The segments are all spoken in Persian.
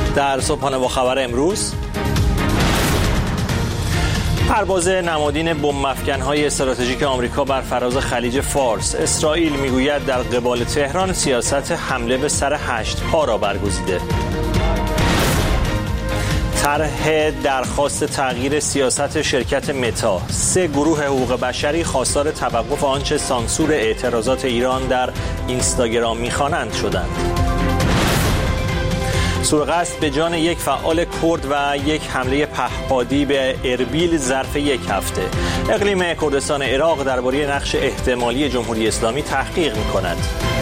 در صبحانه با خبر امروز، پرواز نمادین بمب‌افکن‌های استراتژیک آمریکا بر فراز خلیج فارس. اسرائیل میگوید در قبال تهران سیاست حمله به سر 8 پا را برگزیده. طرح درخواست تغییر سیاست شرکت متا. 3 گروه حقوق بشری خواستار توقف آنچه سانسور اعتراضات ایران در اینستاگرام می‌خوانند شدند. سوءقصد به جان یک فعال کرد و یک حمله پهپادی به اربیل ظرف یک هفته. اقلیم کردستان عراق درباره نقش احتمالی جمهوری اسلامی تحقیق می‌کند.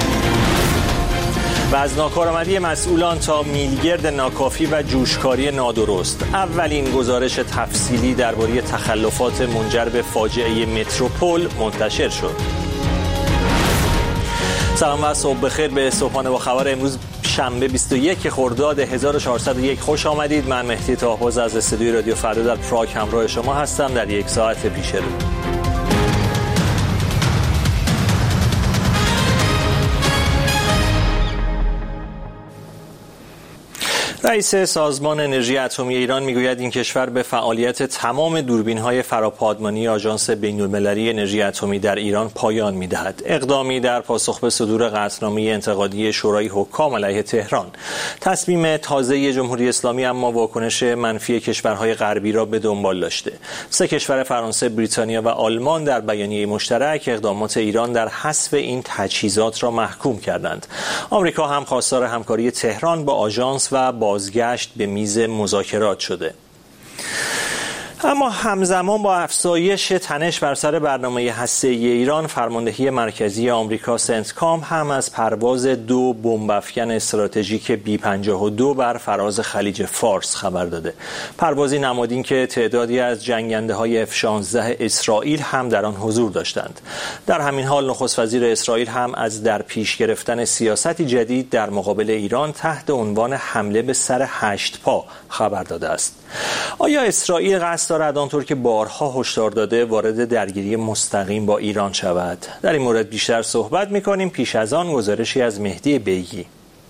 و از ناکارآمدی مسئولان تا میلگرد ناکافی و جوشکاری نادرست. اولین گزارش تفصیلی درباره تخلفات منجر به فاجعه متروپول منتشر شد. سلام و صبح بخیر به صبحانه با خبر امروز شنبه 21 خرداد 1401 خوش آمدید. من مهدی طاهباز از استودیوی رادیو فردا در پراگ همراه شما هستم در یک ساعت پیش رو. رئیس سازمان انرژی اتمی ایران میگوید این کشور به فعالیت تمام دوربین‌های فراپادمانی آژانس بین‌المللی انرژی اتمی در ایران پایان می‌دهد. اقدامی در پاسخ به صدور قطعنامه انتقادی شورای حکام علیه تهران. تصمیم تازه جمهوری اسلامی اما واکنش منفی کشورهای غربی را به دنبال داشته. 3 کشور فرانسه، بریتانیا و آلمان در بیانیه مشترک اقدامات ایران در حذف این تجهیزات را محکوم کردند. آمریکا هم خواستار همکاری تهران با آژانس و بازگشت به میز مذاکرات شده. اما همزمان با افزایش تنش بر سر برنامه هسته‌ای ایران، فرماندهی مرکزی آمریکا سنتکام هم از پرواز 2 بمب‌افکن استراتژیک B-52 بر فراز خلیج فارس خبر داده. پروازی نمادین که تعدادی از جنگنده‌های F-16 اسرائیل هم در آن حضور داشتند. در همین حال نخست وزیر اسرائیل هم از در پیش گرفتن سیاستی جدید در مقابل ایران تحت عنوان حمله به سر 8 پا خبر داده است. آیا اسرائیل قصد دارد آنطور که بارها هشدار داده وارد درگیری مستقیم با ایران شود؟ در این مورد بیشتر صحبت می‌کنیم. پیش از آن گزارشی از مهدی بیگی.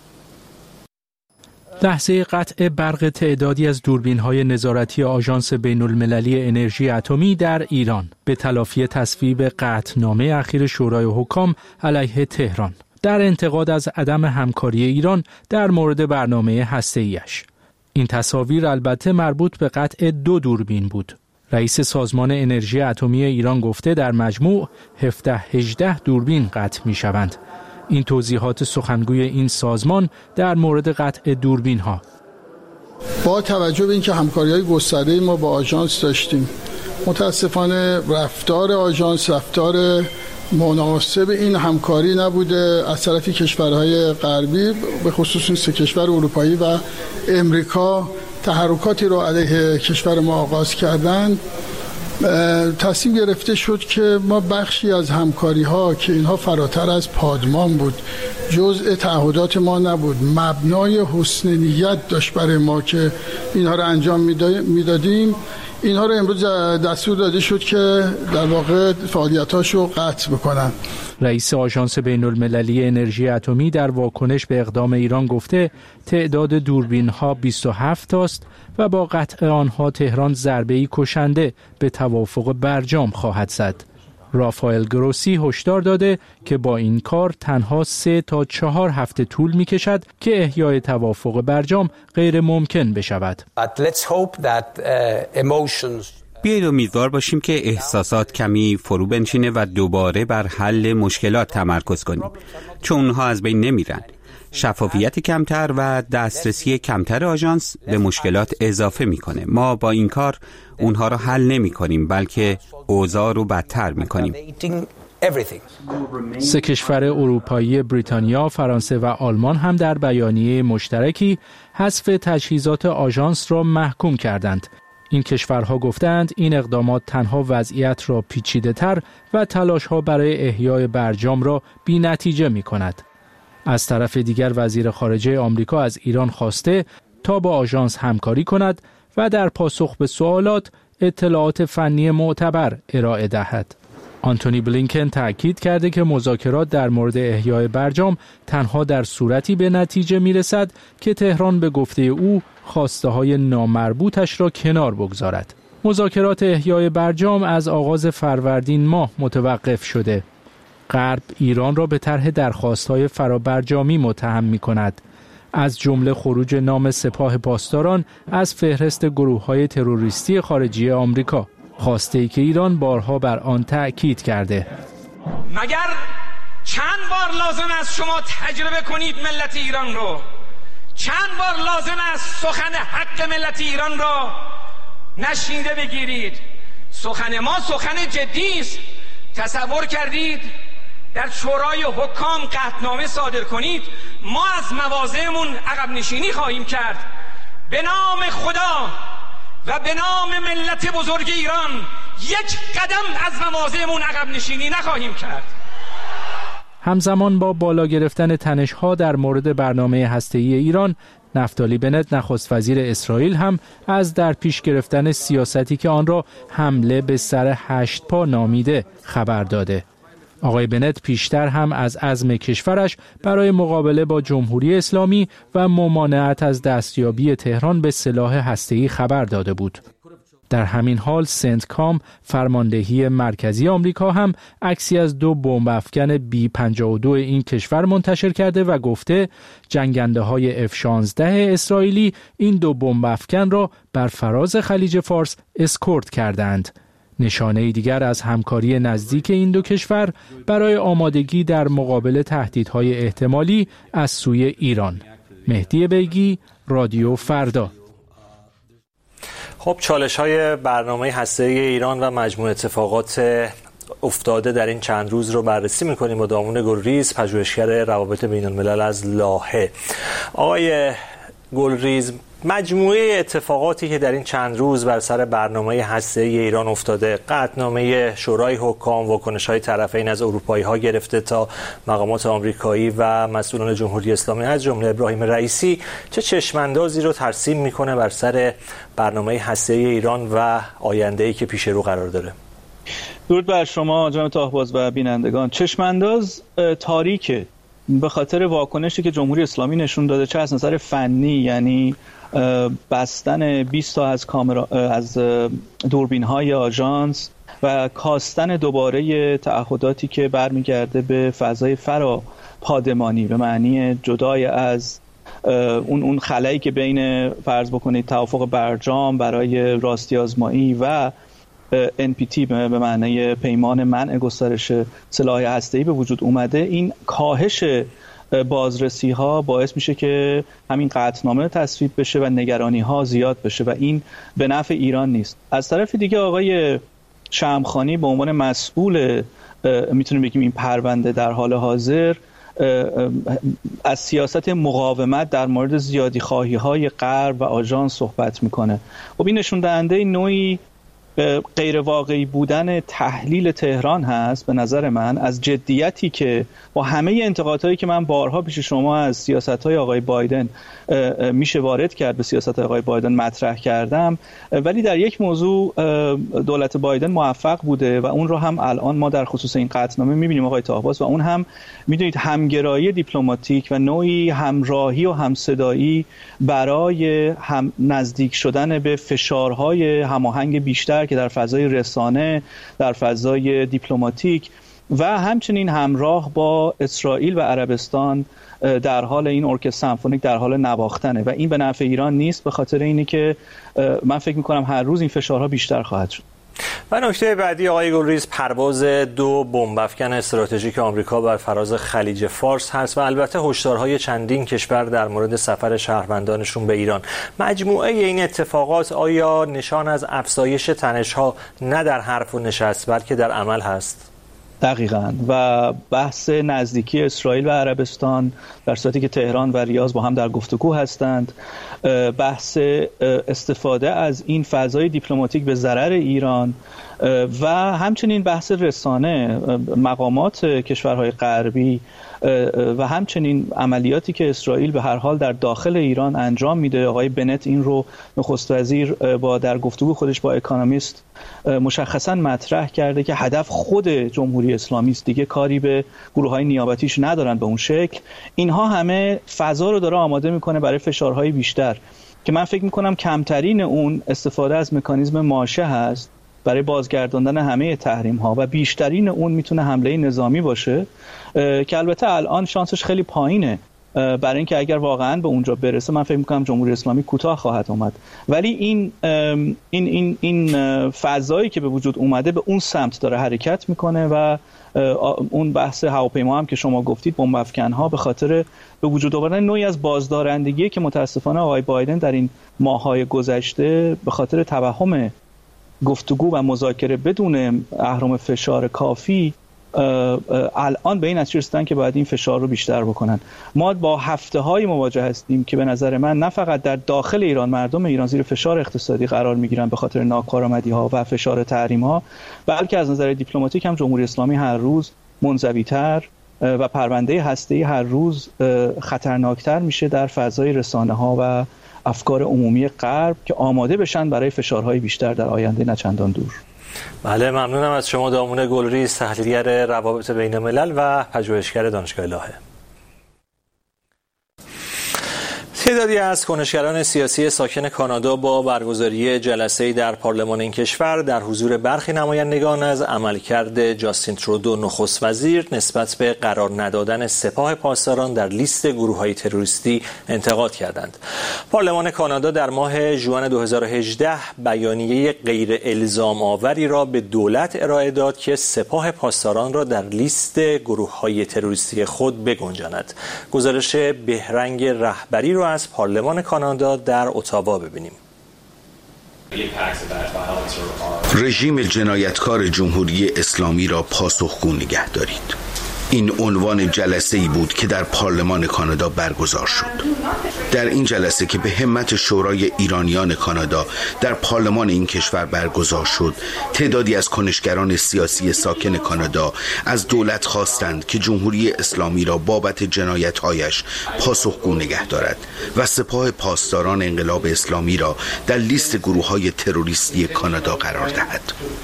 لحظه قطع برق تعدادی از دوربین‌های نظارتی آژانس بین‌المللی انرژی اتمی در ایران به تلافی تصویب قطعنامه اخیر شورای حکام علیه تهران در انتقاد از عدم همکاری ایران در مورد برنامه هسته‌ایش. این تصاویر البته مربوط به قطع 2 دوربین بود. رئیس سازمان انرژی اتمی ایران گفته در مجموع 17-18 دوربین قطع می شوند. این توضیحات سخنگوی این سازمان در مورد قطع دوربین ها. با توجه به اینکه همکاری‌های گسترده ما با آژانس داشتیم، متاسفانه رفتار آژانس رفتار مناسب این همکاری نبوده از طرف کشورهای غربی، به خصوص این 3 کشور اروپایی و امریکا تحرکاتی رو علیه کشور ما آغاز کردند. تصمیم گرفته شد که ما بخشی از همکاری ها که اینها فراتر از پادمان بود، جزء تعهدات ما نبود، مبنای حسن نیت داشت برای ما که اینها رو انجام میدادیم، اینها رو امروز دستور داده شد که در واقع فعالیتاشو قطع بکنن. رئیس آژانس بین‌المللی انرژی اتمی در واکنش به اقدام ایران گفته تعداد دوربین‌ها 27 است و با قطع آنها تهران ضربه‌ای کشنده به توافق برجام خواهد زد. رافائل گروسی هشدار داده که با این کار تنها 3 تا 4 هفته طول می‌کشد که احیای توافق برجام غیر ممکن بشود. بیایید امیدوار باشیم که احساسات کمی فرو بنشینه و دوباره بر حل مشکلات تمرکز کنیم، چون اونها از بین نمیرن. شفافیت کمتر و دسترسی کمتر آژانس به مشکلات اضافه میکنه. ما با این کار اونها رو حل نمی کنیم، بلکه اوضاع رو بدتر میکنیم. 3 کشور اروپایی، بریتانیا، فرانسه و آلمان هم در بیانیه مشترکی حذف تجهیزات آژانس را محکوم کردند. این کشورها گفتند این اقدامات تنها وضعیت را پیچیده‌تر و تلاش‌ها برای احیای برجام را بی‌نتیجه می‌کند. از طرف دیگر وزیر خارجه آمریکا از ایران خواسته تا با آژانس همکاری کند و در پاسخ به سوالات اطلاعات فنی معتبر ارائه دهد. آنتونی بلینکن تأکید کرده که مذاکرات در مورد احیای برجام تنها در صورتی به نتیجه میرسد که تهران به گفته او خواسته‌های نامربوطش را کنار بگذارد. مذاکرات احیای برجام از آغاز فروردین ماه متوقف شده. غرب ایران را به طرح درخواست‌های فرابرجامی متهم می‌کند، از جمله خروج نام سپاه پاسداران از فهرست گروه‌های تروریستی خارجی آمریکا، خواسته‌ای که ایران بارها بر آن تأکید کرده. مگر چند بار لازم است شما تجربه کنید ملت ایران رو؟ چند بار لازم است سخن حق ملت ایران را نشنیده بگیرید؟ سخن ما سخن جدی است. تصور کردید در شورای حکام قطعنامه صادر کنید ما از مواضعمون عقب نشینی خواهیم کرد؟ به نام خدا و به نام ملت بزرگ ایران یک قدم از مواضعمون عقب نشینی نخواهیم کرد. همزمان با بالا گرفتن تنش‌ها در مورد برنامه هسته‌ای ایران، نفتالی بنت نخست وزیر اسرائیل هم از در پیش گرفتن سیاستی که آن را حمله به سر 8 پا نامیده خبر داده. آقای بنت پیشتر هم از عزم کشورش برای مقابله با جمهوری اسلامی و ممانعت از دستیابی تهران به سلاح هسته‌ای خبر داده بود. در همین حال سنتکام فرماندهی مرکزی آمریکا هم عکسی از 2 بمب افکن B-52 این کشور منتشر کرده و گفته جنگنده‌های F-16 اسرائیلی این 2 بمب افکن را بر فراز خلیج فارس اسکورت کردند. نشانه دیگر از همکاری نزدیک این 2 کشور برای آمادگی در مقابل تهدیدهای احتمالی از سوی ایران. مهدی بیگی، رادیو فردا. خب چالش‌های برنامه هسته‌ای ایران و مجموع اتفاقات افتاده در این چند روز رو بررسی می‌کنیم با دامون گلریز، پژوهشگر روابط بین‌الملل از لاهه. آقای گلریز، مجموعه اتفاقاتی که در این چند روز بر سر برنامه هسته‌ای ایران افتاده، قطعنامه شورای حکام، واکنش‌های طرفین از اروپایی‌ها گرفته تا مقامات آمریکایی و مسئولان جمهوری اسلامی از جمله ابراهیم رئیسی، چه چشم‌اندازی رو ترسیم می‌کنه بر سر برنامه هسته‌ای ایران و آینده‌ای که پیش رو قرار داره؟ درود بر شما جناب طاهرباز و بینندگان. چشم‌انداز تاریکه به خاطر واکنشی که جمهوری اسلامی نشون داده، چه از نظر فنی، یعنی بستن 20 تا از دوربین‌های آژانس و کاستن دوباره تعهداتی که برمیگرده به فضای فراپادمانی به معنی جدای از اون خلایی که بین فرض بکنید توافق برجام برای راستی آزمایی و NPT به معنی پیمان منع گسترش سلاح هسته‌ای به وجود اومده. این کاهش بازرسی ها باعث میشه که همین قطعنامه تصویب بشه و نگرانی ها زیاد بشه و این به نفع ایران نیست. از طرف دیگه آقای شمخانی به عنوان مسئول میتونیم بگیم این پرونده در حال حاضر از سیاست مقاومت در مورد زیادی خواهی های غرب و آژانس صحبت میکنه. خب این نشون دهنده نوعی غیر واقعی بودن تحلیل تهران هست به نظر من، از جدیتی که با همه انتقادهایی که من بارها پیش شما از سیاست‌های آقای بایدن میشه وارد کرد به سیاست‌های آقای بایدن مطرح کردم، ولی در یک موضوع دولت بایدن موفق بوده و اون رو هم الان ما در خصوص این قطعنامه می‌بینیم آقای طاهرباز، و اون هم می‌دونید همگرایی دیپلماتیک و نوعی همراهی و همصدایی برای نزدیک شدن به فشارهای هماهنگ بیشتر که در فضای رسانه، در فضای دیپلماتیک و همچنین همراه با اسرائیل و عربستان در حال این ارکستر سمفونیک در حال نواختنه و این به نفع ایران نیست، به خاطر اینه که من فکر می‌کنم هر روز این فشارها بیشتر خواهد شد. و نکته بعدی آقای گلریز، پرواز 2 بمب افکن استراتژیک آمریکا بر فراز خلیج فارس هست و البته هشدارهای چندین کشور در مورد سفر شهروندانشون به ایران. مجموعه این اتفاقات آیا نشان از افزایش تنش‌ها نه در حرف و نشست بلکه در عمل هست؟ دقیقاً، و بحث نزدیکی اسرائیل و عربستان در صورتی که تهران و ریاض با هم در گفتگو هستند، بحث استفاده از این فضای دیپلماتیک به ضرر ایران و همچنین بحث رسانه، مقامات کشورهای غربی و همچنین عملیاتی که اسرائیل به هر حال در داخل ایران انجام میده. آقای بنت این رو نخست وزیر در گفتگو خودش با اکانومیست مشخصاً مطرح کرده که هدف خود جمهوری اسلامی است، دیگه کاری به گروه‌های نیابتیش ندارن به اون شکل. اینها همه فضا رو داره آماده میکنه برای فشارهای بیشتر که من فکر میکنم کمترین اون استفاده از مکانیزم ماشه هست برای بازگرداندن همه تحریم ها و بیشترین اون میتونه حمله نظامی باشه که البته الان شانسش خیلی پایینه، برای اینکه اگر واقعا به اونجا برسه من فکر میکنم جمهوری اسلامی کوتاه خواهد اومد. ولی این فضایی که به وجود اومده به اون سمت داره حرکت میکنه و اون بحث هواپیما هم که شما گفتید، بمب افکن‌ها، به خاطر به وجود آوردن نوعی از بازدارندگی که متاسفانه آقای بایدن در این ماه‌های گذشته به خاطر توهم گفتگو و مذاکره بدون اهرم فشار کافی الان به این نتیجه رسیدن که باید این فشار رو بیشتر بکنن. ما با هفته‌های مواجه هستیم که به نظر من نه فقط در داخل ایران مردم ایران زیر فشار اقتصادی قرار میگیرن به خاطر ناکارآمدی‌ها و فشار تحریم‌ها، بلکه از نظر دیپلماتیک هم جمهوری اسلامی هر روز منزوی‌تر و پرونده هسته‌ای هر روز خطرناکتر میشه در فضای رسانه‌ها و افکار عمومی غرب که آماده بشن برای فشارهای بیشتر در آینده نچندان دور. بله، ممنونم از شما دامون گلریز، تحلیلگر روابط بین الملل و پژوهشگر دانشگاه الهه. تعدادی از کنشگران سیاسی ساکن کانادا با برگزاری جلسه‌ای در پارلمان این کشور در حضور برخی نمایندگان از عملکرد جاستین ترودو نخست وزیر نسبت به قرار ندادن سپاه پاسداران در لیست گروه‌های تروریستی انتقاد کردند. پارلمان کانادا در ماه ژوئن 2018 بیانیه غیر الزام آوری را به دولت ارائه داد که سپاه پاسداران را در لیست گروه‌های تروریستی خود بگنجاند. گزارش بهرنگ رهبری را از پارلمان کانادا در اتاوا ببینیم. رژیم جنایتکار جمهوری اسلامی را پاسخگو نگه دارید. این عنوان جلسه‌ای بود که در پارلمان کانادا برگزار شد. در این جلسه که به همت شورای ایرانیان کانادا در پارلمان این کشور برگزار شد، تعدادی از کنشگران سیاسی ساکن کانادا از دولت خواستند که جمهوری اسلامی را بابت جنایت‌هایش پاسخگو نگه دارد و سپاه پاسداران انقلاب اسلامی را در لیست گروه‌های تروریستی کانادا قرار دهد.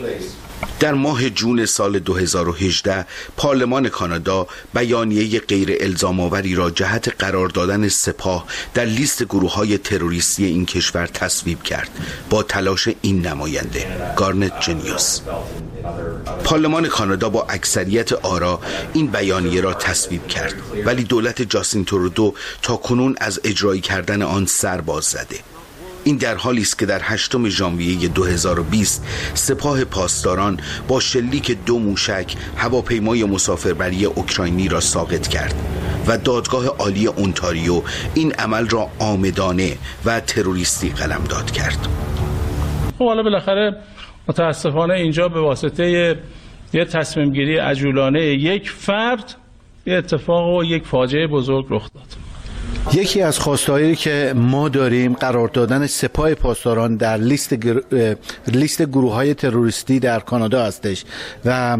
در ماه جون سال 2018 پارلمان کانادا بیانیه غیر الزام آوری را جهت قرار دادن سپاه در لیست گروه‌های تروریستی این کشور تصویب کرد با تلاش این نماینده گارنت جنیوس. پارلمان کانادا با اکثریت آرا این بیانیه را تصویب کرد، ولی دولت جاستین ترودو تا کنون از اجرایی کردن آن سر باز زده. این در حالی است که در 8 ژانویه 2020 سپاه پاسداران با شلیک 2 موشک هواپیمای مسافربری اوکراینی را ساقط کرد و دادگاه عالی اونتاریو این عمل را عامدانه و تروریستی قلمداد کرد. خب حالا بالاخره متاسفانه اینجا به واسطه یه تصمیم گیری عجولانه یک فرد یه اتفاق و یک فاجعه بزرگ رخ داد. یکی از خواستهایی که ما داریم قرار دادن سپاه پاسداران در لیست گروه‌های تروریستی در کانادا هستش و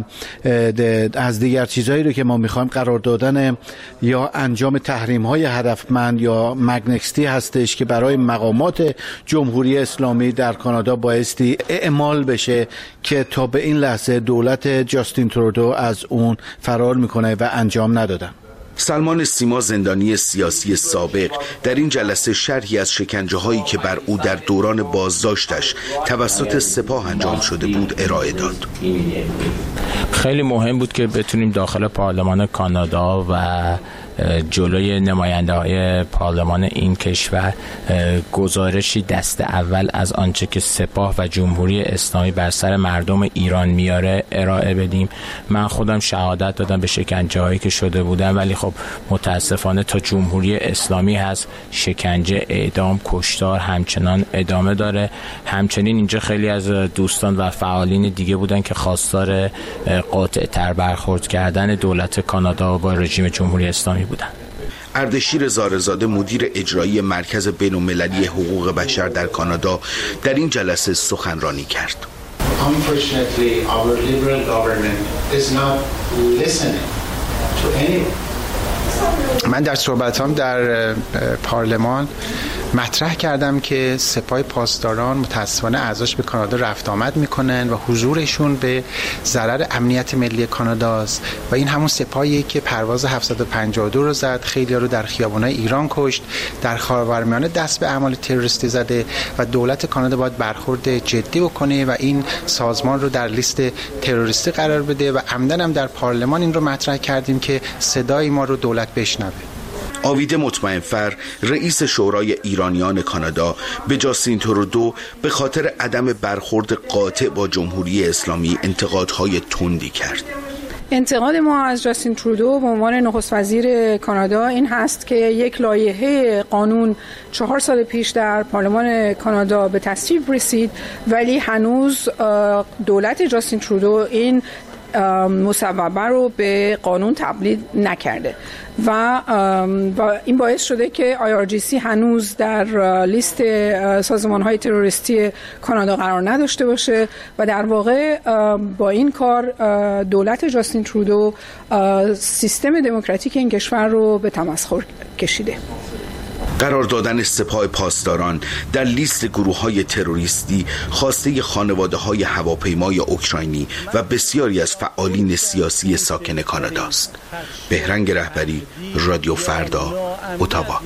از دیگر چیزهایی رو که ما می‌خوایم قرار دادن یا انجام تحریم‌های هدفمند یا مگنیستی هستش که برای مقامات جمهوری اسلامی در کانادا بایستی اعمال بشه که تا به این لحظه دولت جاستین ترودو از اون فرار میکنه و انجام ندادن. سلمان سیما، زندانی سیاسی سابق، در این جلسه شرحی از شکنجه‌هایی که بر او در دوران بازداشتش توسط سپاه انجام شده بود ارائه داد. خیلی مهم بود که بتونیم داخل پارلمان کانادا و جلوی نماینده های پارلمان این کشور گزارشی دست اول از آنچه که سپاه و جمهوری اسلامی بر سر مردم ایران میاره ارائه بدیم. من خودم شهادت دادم به شکنجه هایی که شده بودن، ولی خب متاسفانه تا جمهوری اسلامی هست شکنجه، اعدام، کشتار همچنان ادامه داره. همچنین اینجا خیلی از دوستان و فعالین دیگه بودن که خواستار قاطع تر برخورد کردن دولت کانادا با رژیم جمهوری اسلامی بودن. اردشیر زارزاده، مدیر اجرایی مرکز بین‌المللی حقوق بشر در کانادا، در این جلسه سخنرانی کرد. Unfortunately, our liberal government is not listening to anyone. من در صحبتام در پارلمان مطرح کردم که سپاه پاسداران متاسفانه اعضاش به کانادا رفت آمد میکنن و حضورشون به ضرر امنیت ملی کاناداست و این همون سپاهیه که پرواز 752 رو زد، خیلی رو در خیابان‌های ایران کشت، در خاورمیانه دست به اعمال تروریستی زده و دولت کانادا باید برخورد جدی بکنه و این سازمان رو در لیست تروریستی قرار بده و عمدن هم در پارلمان این رو مطرح کردیم که صدای ما رو دولت بشنوه. آوید مطمئنفر رئیس شورای ایرانیان کانادا به جاستین ترودو به خاطر عدم برخورد قاطع با جمهوری اسلامی انتقادهای تندی کرد. انتقاد ما از جاستین ترودو به عنوان نخست وزیر کانادا این هست که یک لایحه قانون 4 سال پیش در پارلمان کانادا به تصویب رسید ولی هنوز دولت جاستین ترودو این مصوبه رو به قانون تبدیل نکرده و این باعث شده که IRGC هنوز در لیست سازمان‌های تروریستی کانادا قرار نداشته باشه و در واقع با این کار دولت جاستین ترودو سیستم دموکراتیک این کشور رو به تمسخر کشیده. قرار دادن سپاه پاسداران در لیست گروه‌های تروریستی خواسته خانواده‌های هواپیمای اوکراینی و بسیاری از فعالین سیاسی ساکن کانادا است. بهرنگ رهبری، رادیو فردا، اتاوا.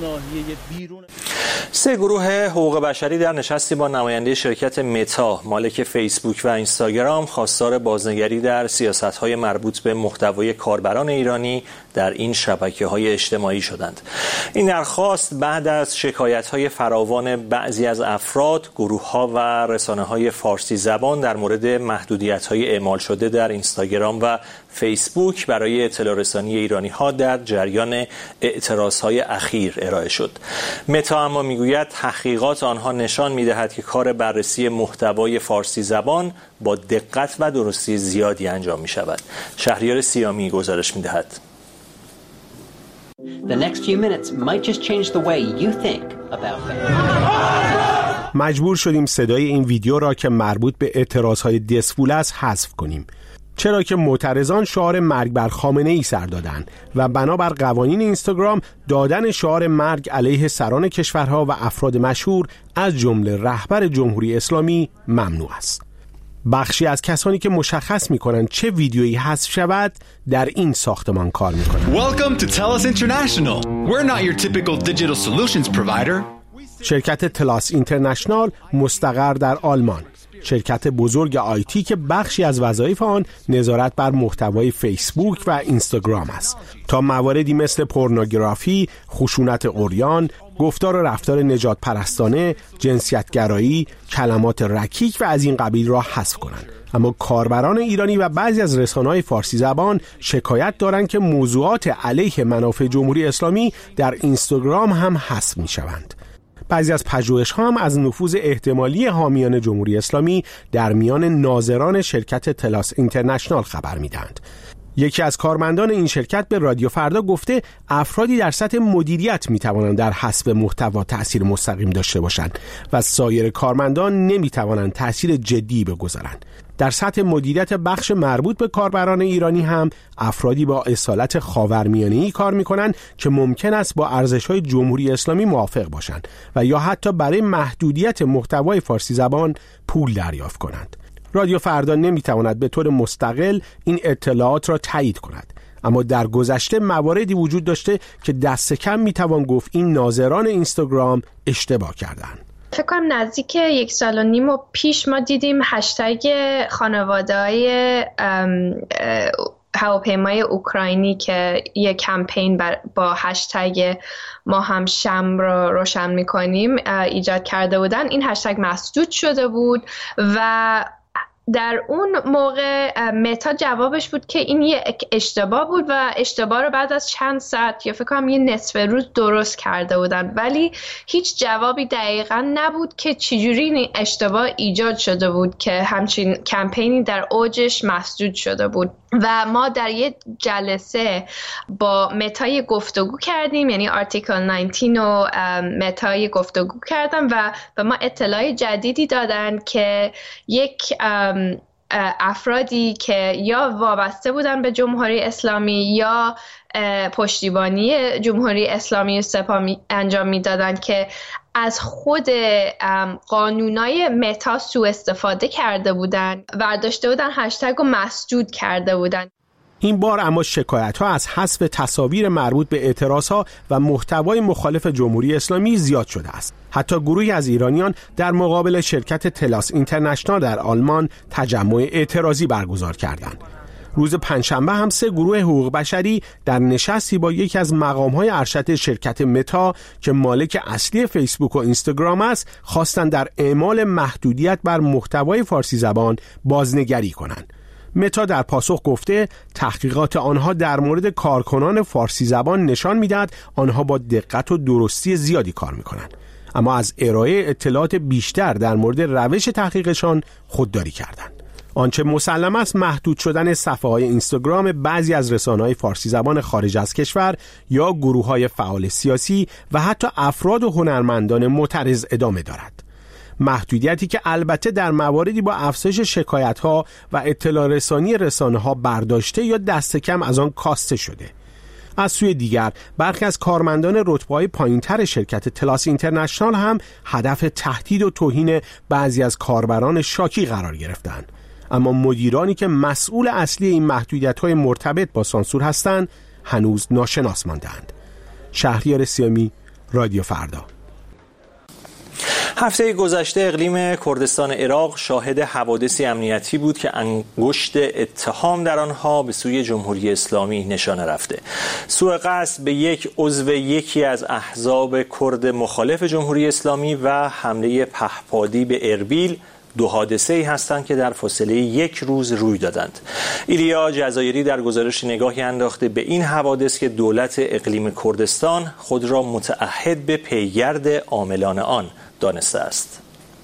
3 گروه حقوق بشری در نشستی با نماینده شرکت متا مالک فیسبوک و اینستاگرام خواستار بازنگری در سیاست‌های مربوط به محتوای کاربران ایرانی در این شبکه‌های اجتماعی شدند. این درخواست بعد از شکایت‌های فراوان بعضی از افراد، گروه‌ها و رسانه‌های فارسی زبان در مورد محدودیت‌های اعمال شده در اینستاگرام و فیسبوک برای اطلاع رسانی ایرانی‌ها در جریان اعتراض‌های اخیر ارائه شد. متا اما میگوید تحقیقات آنها نشان می‌دهد که کار بررسی محتوای فارسی زبان با دقت و درستی زیادی انجام می‌شود. شهریار سیامی گزارش می‌دهد. The next few minutes might just change the way you think about things. مجبور شدیم صدای این ویدیو را که مربوط به اعتراضهای دسفول است حذف کنیم. چرا که معترضان شعار مرگ بر خامنه‌ای سر دادند و بنابر قوانین اینستاگرام دادن شعار مرگ علیه سران کشورها و افراد مشهور از جمله رهبر جمهوری اسلامی ممنوع است. بخشی از کسانی که مشخص می‌کنند چه ویدیویی حذف شود در این ساختمان کار می‌کنند. Welcome to TELUS International. We're not your typical digital solutions provider. شرکت تلاس اینترنشنال مستقر در آلمان، شرکت بزرگ آیتی که بخشی از وظایف آن نظارت بر محتوای فیسبوک و اینستاگرام است تا مواردی مثل پورنوگرافی، خشونت عریان، گفتار و رفتار نجات پرستانه، جنسیتگرایی، کلمات رکیک و از این قبیل را حذف کنند. اما کاربران ایرانی و بعضی از رسانه‌های فارسی زبان شکایت دارند که موضوعات علیه منافع جمهوری اسلامی در اینستاگرام هم حذف می‌شوند. بعضی از پژوهش‌ها هم از نفوذ احتمالی حامیان جمهوری اسلامی در میان ناظران شرکت تلاس اینترنشنال خبر می‌دهند. یکی از کارمندان این شرکت به رادیو فردا گفته افرادی در سطح مدیریت می‌توانند در حذف محتوا تأثیر مستقیم داشته باشند و سایر کارمندان نمی‌توانند تأثیر جدی بگذارند. در سطح مدیریت بخش مربوط به کاربران ایرانی هم افرادی با اصالت خاورمیانه‌ای کار می‌کنند که ممکن است با ارزش‌های جمهوری اسلامی موافق باشند و یا حتی برای محدودیت محتوای فارسی زبان پول دریافت کنند. رادیو فردا نمی‌تواند به طور مستقل این اطلاعات را تایید کند، اما در گذشته مواردی وجود داشته که دست کم می‌توان گفت این ناظران اینستاگرام اشتباه کردند. فکر کنم نزدیک 1.5 سال پیش ما دیدیم هشتگ خانواده‌های هواپیمای اوکراینی که یک کمپین با هشتگ ما هم شمع رو روشن می‌کنیم ایجاد کرده بودن. این هشتگ مسدود شده بود و در اون موقع متا جوابش بود که این یک اشتباه بود و اشتباه رو بعد از چند ساعت یا فکر کنم یه نصف روز درست کرده بودن، ولی هیچ جوابی دقیقا نبود که چجوری این اشتباه ایجاد شده بود که همچین کمپینی در اوجش مسدود شده بود. و ما در یه جلسه با متای گفتگو کردیم، یعنی آرتیکل 19 و متای گفتگو کردم و به ما اطلاع جدیدی دادن که یک افرادی که یا وابسته بودن به جمهوری اسلامی یا پشتیبانی جمهوری اسلامی و سپاه انجام میدادن که از خود قانونای متا سوء استفاده کرده بودن، برداشته بودن هشتگ و مسدود کرده بودن. این بار اما شکایت‌ها از حذف تصاویر مربوط به اعتراضها و محتوای مخالف جمهوری اسلامی زیاد شده است. حتی گروهی از ایرانیان در مقابل شرکت تلاس اینترنشنال در آلمان تجمع اعتراضی برگزار کردند. روز پنجشنبه هم 3 گروه حقوق بشری در نشستی با یکی از مقام‌های ارشد شرکت متا که مالک اصلی فیسبوک و اینستاگرام است، خواستند در اعمال محدودیت بر محتوای فارسی زبان بازنگری کنند. متا در پاسخ گفته تحقیقات آنها در مورد کارکنان فارسی زبان نشان می‌دهد آنها با دقت و درستی زیادی کار می‌کنند، اما از ارائه اطلاعات بیشتر در مورد روش تحقیقشان خودداری کردند. آنچه مسلم است محدود شدن صفحه‌های اینستاگرام بعضی از رسانه‌های فارسی زبان خارج از کشور یا گروه‌های فعال سیاسی و حتی افراد و هنرمندان معترض ادامه دارد. محدودیتی که البته در مواردی با افزایش شکایت‌ها و اطلاع رسانی رسانه‌ها برداشته یا دست کم از آن کاسته شده. از سوی دیگر برخی از کارمندان رتبه‌های پایین‌تر شرکت تلاس اینترنشنال هم هدف تهدید و توهین بعضی از کاربران شاکی قرار گرفتند. اما مدیرانی که مسئول اصلی این محدودیت‌های مرتبط با سانسور هستند هنوز ناشناس مانده‌اند. شهریار سیامی، رادیو فردا. هفته گذشته اقلیم کردستان عراق شاهد حوادثی امنیتی بود که انگشت اتهام در آنها به سوی جمهوری اسلامی نشانه رفته. سوء قصد به یک عضو یکی از احزاب کرد مخالف جمهوری اسلامی و حمله پهپادی به اربیل 2 حادثه‌ای هستند که در فاصله 1 روز روی دادند. ایلیا جزایری در گزارش نگاهی انداخته به این حوادث که دولت اقلیم کردستان خود را متعهد به پیگرد عاملان آن دانسته است.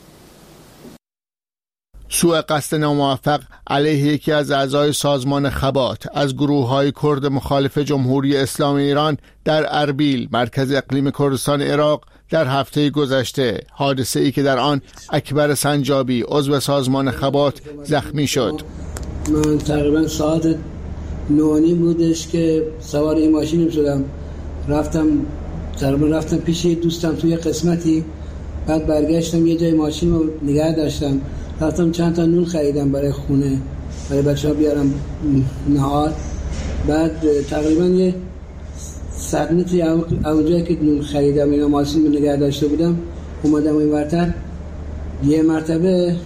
سوء قصد ناموفق علیه یکی از اعضای سازمان خبات از گروه‌های کرد مخالف جمهوری اسلامی ایران در اربیل، مرکز اقلیم کردستان عراق در هفته گذشته، حادثه‌ای که در آن اکبر سنجابی عضو سازمان خبات زخمی شد. من تقریبا ساعت 9 بودش که سوار این ماشین شدم، رفتم پیش دوستم توی قسمتی، بعد برگشتم یه جای ماشین رو نگه داشتم، رفتم چند تا نون خریدم برای خونه، برای بچه‌ها بیارم نهار. بعد تقریبا یه 100 متری اونجایی که نون خریدم اینا ماشین رو نگه داشته بودم، اومدم این ورتر، یه مرتبه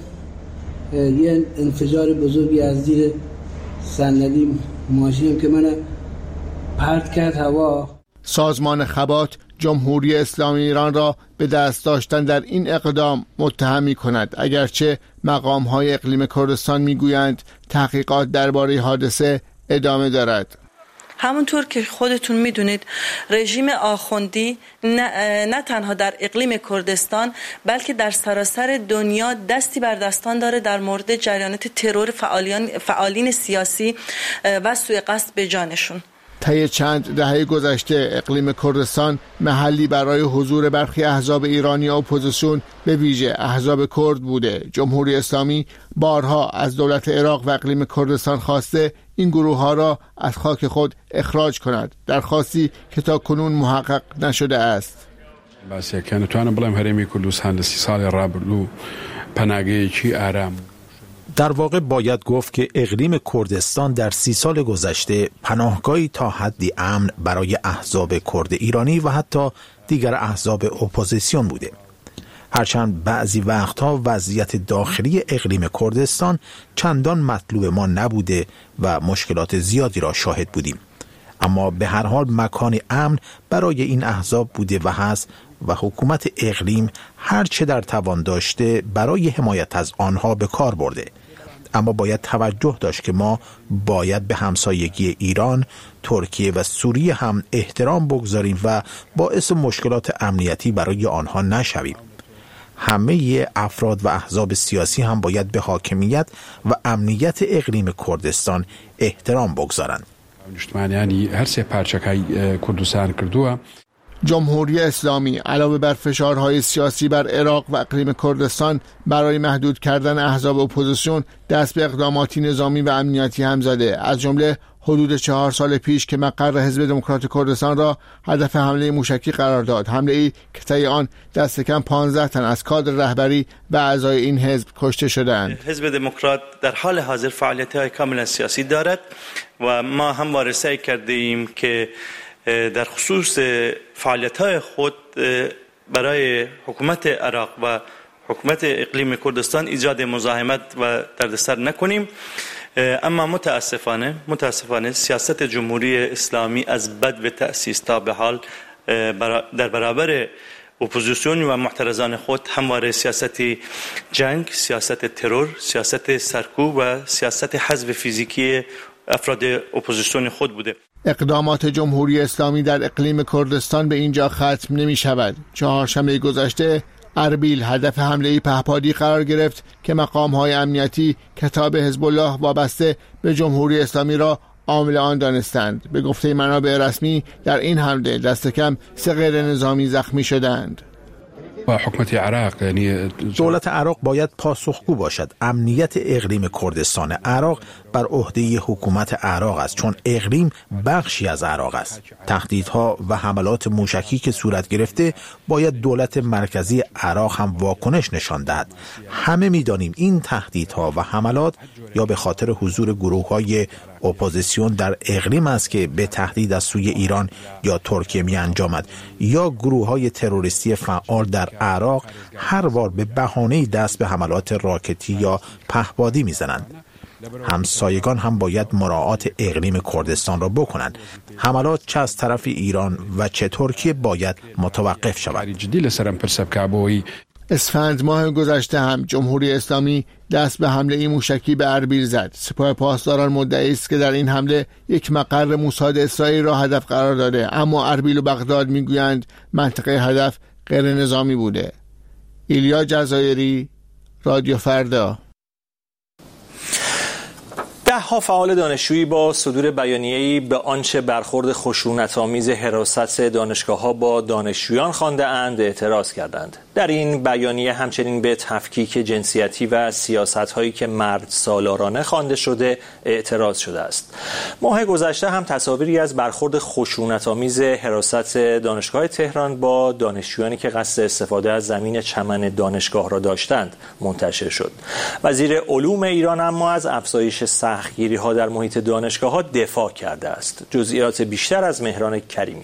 یه انفجار بزرگی از زیر صندلی ماشینم که من پرت کرد هوا. سازمان خبات جمهوری اسلامی ایران را به دست داشتن در این اقدام متهم می‌کند، اگرچه مقام‌های اقلیم کردستان می‌گویند تحقیقات درباره حادثه ادامه دارد. همونطور که خودتون میدونید رژیم آخوندی نه تنها در اقلیم کردستان بلکه در سراسر دنیا دستی بر دستان داره در مورد جریانات ترور فعالین سیاسی و سوء قصد به جانشون. طی چند دهه گذشته اقلیم کردستان محلی برای حضور برخی احزاب ایرانی اپوزیسیون به ویژه احزاب کرد بوده. جمهوری اسلامی بارها از دولت عراق و اقلیم کردستان خواسته این گروه ها را از خاک خود اخراج کند، درخواستی که تا کنون محقق نشده است. بس یکن تو انا بلام هرمی کردستان 30 سال رابلو پناهگاهی چی آرام. در واقع باید گفت که اقلیم کردستان در 30 سال گذشته پناهگاهی تا حدی امن برای احزاب کرد ایرانی و حتی دیگر احزاب اپوزیسیون بوده. هرچند بعضی وقتها وضعیت داخلی اقلیم کردستان چندان مطلوب ما نبوده و مشکلات زیادی را شاهد بودیم، اما به هر حال مکانی امن برای این احزاب بوده و هست و حکومت اقلیم هر چه در توان داشته برای حمایت از آنها به کار برده. اما باید توجه داشت که ما باید به همسایگی ایران، ترکیه و سوریه هم احترام بگذاریم و باعث مشکلات امنیتی برای آنها نشویم. همه افراد و احزاب سیاسی هم باید به حاکمیت و امنیت اقلیم کردستان احترام بگذارند. یعنی هر سه پارچه‌های کردستان کردووە. جمهوری اسلامی علاوه بر فشارهای سیاسی بر عراق و اقلیم کردستان برای محدود کردن احزاب اپوزیسیون دست به اقداماتی نظامی و امنیتی هم زده، از جمله حدود 4 سال پیش که مقر حزب دموکرات کردستان را هدف حمله موشکی قرار داد، حمله ای که طی آن دست کم 15 تن از کادر رهبری و اعضای این حزب کشته شدند. حزب دموکرات در حال حاضر فعالیت‌های کاملا سیاسی دارد و ما همواره سعی کرده ایم که در خصوص فعالیت‌های خود برای حکومت عراق و حکومت اقلیم کردستان ایجاد مزاحمت و دردسر نکنیم. اما متاسفانه سیاست جمهوری اسلامی از بد به تأسیس تا به حال در برابر اپوزیسیون و معترضان خود همواره سیاست جنگ، سیاست ترور، سیاست سرکوب و سیاست حذف فیزیکی افراد اپوزیسیون خود بوده. اقدامات جمهوری اسلامی در اقلیم کردستان به اینجا ختم نمی شود. چهارشنبه گذشته اربیل هدف حمله‌ای پهپادی قرار گرفت که مقام‌های امنیتی کتاب حزب الله وابسته به جمهوری اسلامی را عامل آن دانستند. به گفته منابع رسمی در این حمله دست کم 3 غیر نظامی زخمی شدند. حکومت عراق یعنی دولت عراق باید پاسخگو باشد. امنیت اقلیم کردستان عراق بر عهده حکومت عراق است، چون اقلیم بخشی از عراق است. تهدیدها و حملات موشکی که صورت گرفته باید دولت مرکزی عراق هم واکنش نشان دهد. همه می‌دانیم این تهدیدها و حملات یا به خاطر حضور گروه‌های اپوزیسیون در اقلیم است که به تهدید از سوی ایران یا ترکیه می انجامد، یا گروه‌های تروریستی فعال در عراق هر بار به بهانه‌ای دست به حملات راکتی یا پهپادی می‌زنند. همسایگان هم باید مراعات اقلیم کردستان را بکنند. حملات چه از طرف ایران و چه ترکیه باید متوقف شود. اسفند ماه گذشته هم جمهوری اسلامی دست به حمله موشکی به اربیل زد. سپاه پاسداران مدعی است که در این حمله یک مقر موساد اسرائیل را هدف قرار داده، اما اربیل و بغداد میگویند منطقه هدف غیر نظامی بوده. ایلیا جزایری، رادیو فردا. ده‌ها فعال دانشجویی با صدور بیانیه‌ای به آنچه برخورد خشونت‌آمیز حراست دانشگاه‌ها با دانشجویان خوانده‌اند اعتراض کردند. در این بیانیه همچنین به تفکیک جنسیتی و سیاست‌هایی که مرد سالارانه خوانده شده اعتراض شده است. ماه گذشته هم تصاویری از برخورد خشونت‌آمیز حراست دانشگاه تهران با دانشجویانی که قصد استفاده از زمین چمن دانشگاه را داشتند منتشر شد. وزیر علوم ایران اما از افزایش سختگیری‌ها در محیط دانشگاه‌ها دفاع کرده است. جزئیات بیشتر از مهران کریمی.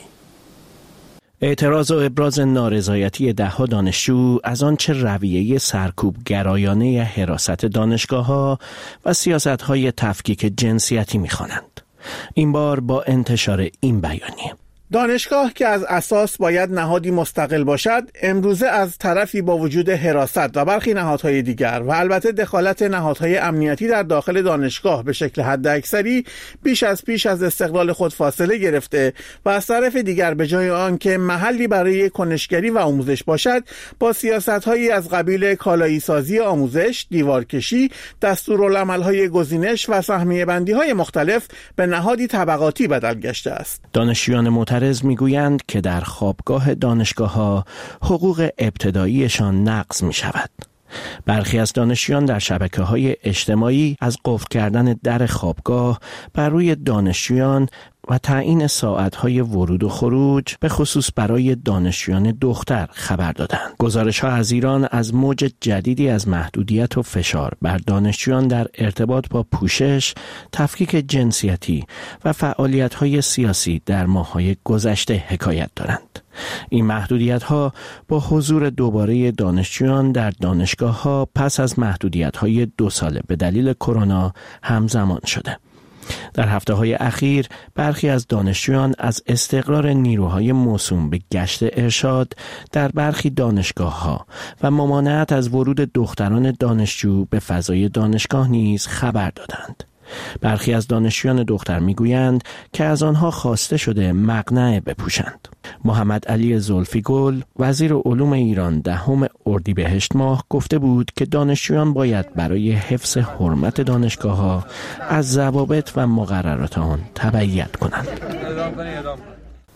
اعتراض و ابراز نارضایتی ده‌ها دانشجو از آنچه رویه سرکوب گرایانه حراست دانشگاه‌ها و سیاست‌های تفکیک جنسیتی می‌خوانند. این بار با انتشار این بیانیه: دانشگاه که از اساس باید نهادی مستقل باشد، امروزه از طرفی با وجود حراست و برخی نهادهای دیگر و البته دخالت نهادهای امنیتی در داخل دانشگاه به شکل حداکثری بیش از استقلال خود فاصله گرفته و از طرف دیگر به جای آن که محلی برای کنشگری و آموزش باشد، با سیاست‌هایی از قبیل کالایی سازی آموزش، دیوارکشی، دستورالعمل‌های گزینش و سهمیه بندی‌های مختلف به نهادی طبقاتی بدل گشته است. دانشجویان معترض میگویند که در خوابگاه دانشگاه‌ها حقوق ابتداییشان نقض می شود. برخی از دانشجویان در شبکه‌های اجتماعی از قفل کردن در خوابگاه بر روی دانشجویان و تعیین ساعت‌های ورود و خروج به خصوص برای دانشجویان دختر خبر دادند. گزارش‌ها از ایران از موج جدیدی از محدودیت و فشار بر دانشجویان در ارتباط با پوشش، تفکیک جنسیتی و فعالیت‌های سیاسی در ماه‌های گذشته حکایت دارند. این محدودیت‌ها با حضور دوباره دانشجویان در دانشگاه‌ها پس از محدودیت‌های 2 ساله به دلیل کرونا همزمان شده. در هفته‌های اخیر برخی از دانشجویان از استقرار نیروهای موسوم به گشت ارشاد در برخی دانشگاه‌ها و ممانعت از ورود دختران دانشجو به فضای دانشگاه نیز خبر دادند. برخی از دانشجویان دختر میگویند که از آنها خواسته شده مقنعه بپوشند. محمد علی زلفیگل وزیر علوم ایران 10 اردیبهشت ماه گفته بود که دانشجویان باید برای حفظ حرمت دانشگاه‌ها از ضوابط و مقررات آن تبعیت کنند.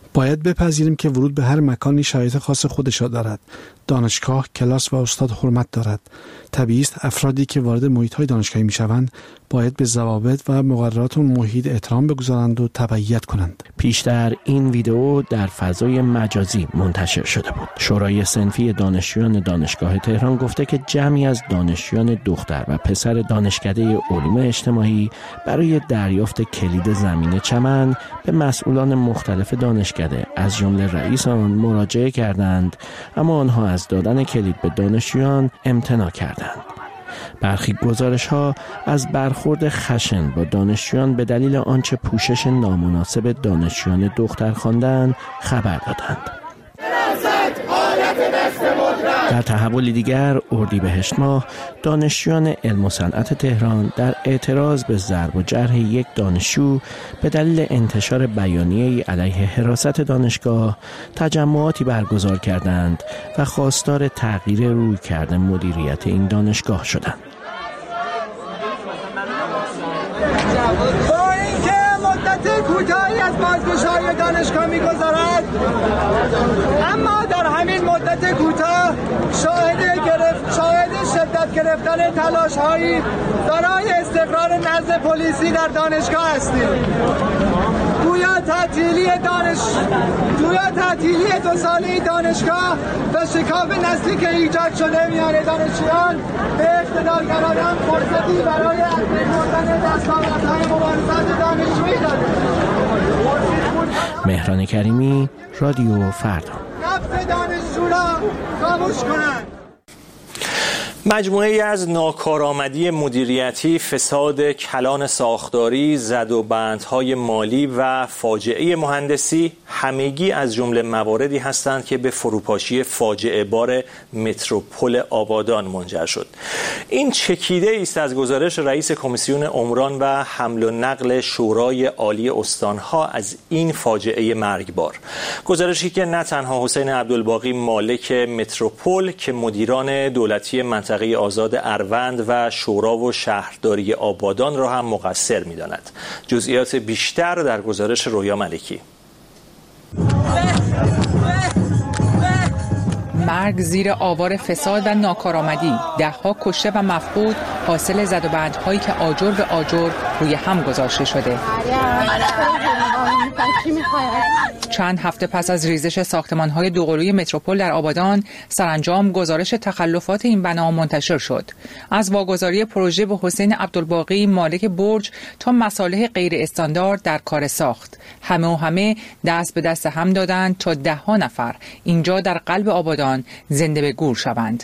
باید بپذیریم که ورود به هر مکانی شرایط خاص خودش را دارد. دانشگاه، کلاس و استاد حرمت دارد. طبیعی است افرادی که وارد محیط‌های دانشگاهی می‌شوند باید به ضوابط و مقررات اون محیط احترام بگذارند و تبعیت کنند. پیشتر این ویدئو در فضای مجازی منتشر شده بود. شورای صنفی دانشجویان دانشگاه تهران گفته که جمعی از دانشجویان دختر و پسر دانشکده علوم اجتماعی برای دریافت کلید زمین چمن به مسئولان مختلف دانشکده از جمله رئیس آن مراجعه کردند، اما آنها از دادن کلید به دانشجویان امتناع کردند. برخی گزارش‌ها از برخورد خشن با دانشجویان به دلیل آنچه پوشش نامناسب دانشجویان دختر خواندند خبر دادند. در تحولی دیگر اردیبهشت ماه دانشجویان علم و صنعت تهران در اعتراض به ضرب و جرح یک دانشجو به دلیل انتشار بیانیه‌ای علیه حراست دانشگاه تجمعاتی برگزار کردند و خواستار تغییر رویکرد مدیریت این دانشگاه شدند. با اینکه مدت کوتاهی از بازگشایی دانشگاه می‌گذرد، اما در همین مدت کوتاه شاهد شدت گرفتن تلاش‌هایی برای استقرار نظم پلیسی در دانشگاه هستیم. گویا تعطیلی 2 ساله دانشگاه و شکاف نسلی که ایجاد شده میان دانشجویان به اقتدارگرایان فرصتی برای از بین بردن دستاوردهای مبارزات دانشجویی داده. مهران کریمی، رادیو فردا. نفس دانشجو را خاموش کنند. مجموعه‌ای از ناکارآمدی مدیریتی، فساد کلان ساختاری، زدوبندهای مالی و فاجعه مهندسی همگی از جمله مواردی هستند که به فروپاشی فاجعه بار متروپول آبادان منجر شد. این چکیده است از گزارش رئیس کمیسیون عمران و حمل و نقل شورای عالی استانها از این فاجعه مرگبار. گزارشی که نه تنها حسین عبدالباقی مالک متروپول که مدیران دولتی منطقه آزاد اروند و شورا و شهرداری آبادان را هم مقصر می‌داند. جزئیات بیشتر در گزارش رویا ملکی. مرگ زیر آوار فساد و ناکارآمدی، ده‌ها کشته و مفقود حاصل زدوبندهایی که آجر به آجر روی هم گذاشته شده. چند هفته پس از ریزش ساختمان‌های دوقلوی متروپول در آبادان، سرانجام گزارش تخلفات این بنا منتشر شد. از واگذاری پروژه به حسین عبدالباقی مالک برج تا مصالح غیر استاندارد در کار ساخت، همه دست به دست هم دادند تا 10 نفر اینجا در قلب آبادان زنده به گور شوند.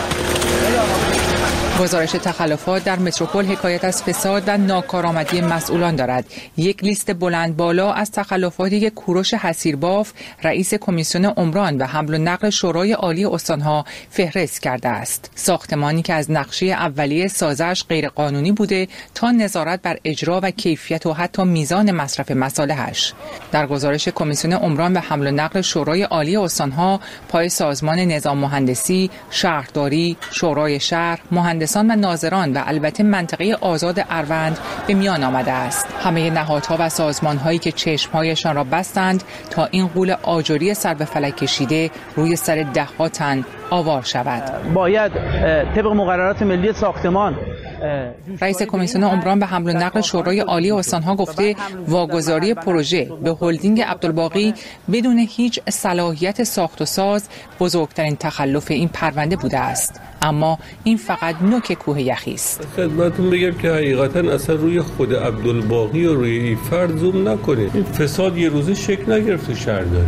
گزارش تخلفات در متروپول حکایت از فساد و ناکارآمدی مسئولان دارد. یک لیست بلند بالا از تخلفاتی که کوروش حسیرباف رئیس کمیسیون عمران و حمل و نقل شورای عالی استانها فهرست کرده است. ساختمانی که از نقشه اولیه سازش غیر قانونی بوده تا نظارت بر اجرا و کیفیت و حتی میزان مصرف مصالحش. در گزارش کمیسیون عمران و حمل و نقل شورای عالی استانها پای سازمان نظام مهندسی، شهرداری، شورای شهر، مهندسان و ناظران و البته منطقه آزاد اروند به میان آمده است. همه نهادها و سازمان‌هایی که چشم‌هایشان را بستند تا این غول آجری سر به فلک کشیده روی سر 10 تن آوار شود. باید طبق مقررات ملی ساختمان رئیس کمیسیون عمران به حمل و نقل شورای عالی استانها گفته واگذاری پروژه به هلدینگ عبدالباقی بدون هیچ صلاحیت ساخت و ساز بزرگترین تخلف این پرونده بوده است. اما این فقط نوک کوه یخی است. خدمتتون بگم که حقیقتا اصلا روی خود عبدالباقی و روی این فرد زوم نکنید. این فساد یه روزه شکل نگرفت شهرداری.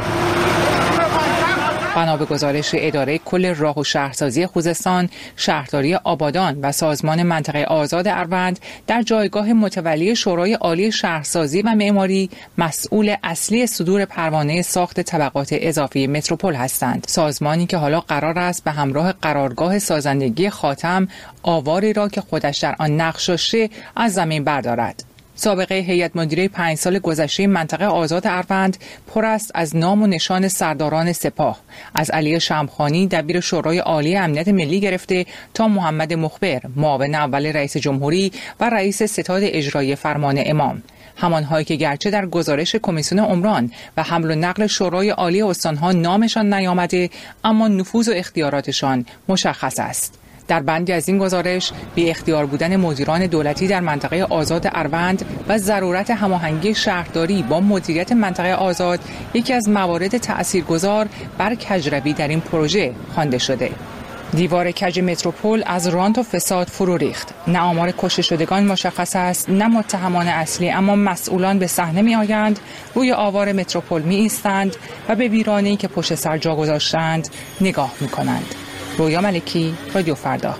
بنا به گزارش اداره کل راه و شهرسازی خوزستان، شهرداری آبادان و سازمان منطقه آزاد اروند در جایگاه متولی شورای عالی شهرسازی و معماری مسئول اصلی صدور پروانه ساخت طبقات اضافی متروپول هستند. سازمانی که حالا قرار است به همراه قرارگاه سازندگی خاتم آواری را که خودش در آن نقش داشته از زمین بردارد. سابقه هیئت مدیره 5 سال گذشته منطقه آزاد اروند پر است از نام و نشان سرداران سپاه، از علی شمخانی دبیر شورای عالی امنیت ملی گرفته تا محمد مخبر معاون اول رئیس جمهوری و رئیس ستاد اجرایی فرمان امام. همانهایی که گرچه در گزارش کمیسیون عمران و حمل و نقل شورای عالی استانها نامشان نیامده، اما نفوذ و اختیاراتشان مشخص است. در بندی از این گزارش بی اختیار بودن مدیران دولتی در منطقه آزاد اروند و ضرورت هماهنگی شهرداری با مدیریت منطقه آزاد یکی از موارد تأثیرگذار بر کجروی در این پروژه خوانده شده. دیوار کج متروپول از رانت و فساد فرو ریخت. نه آمار کشته شدگان مشخص است، نه متهمان اصلی، اما مسئولان به صحنه می آیند، روی آوار متروپول می ایستند و به ویرانه‌ای که پشت سر جا گذاشتند نگاه می کنند. رویا ملکی، رادیو فردا.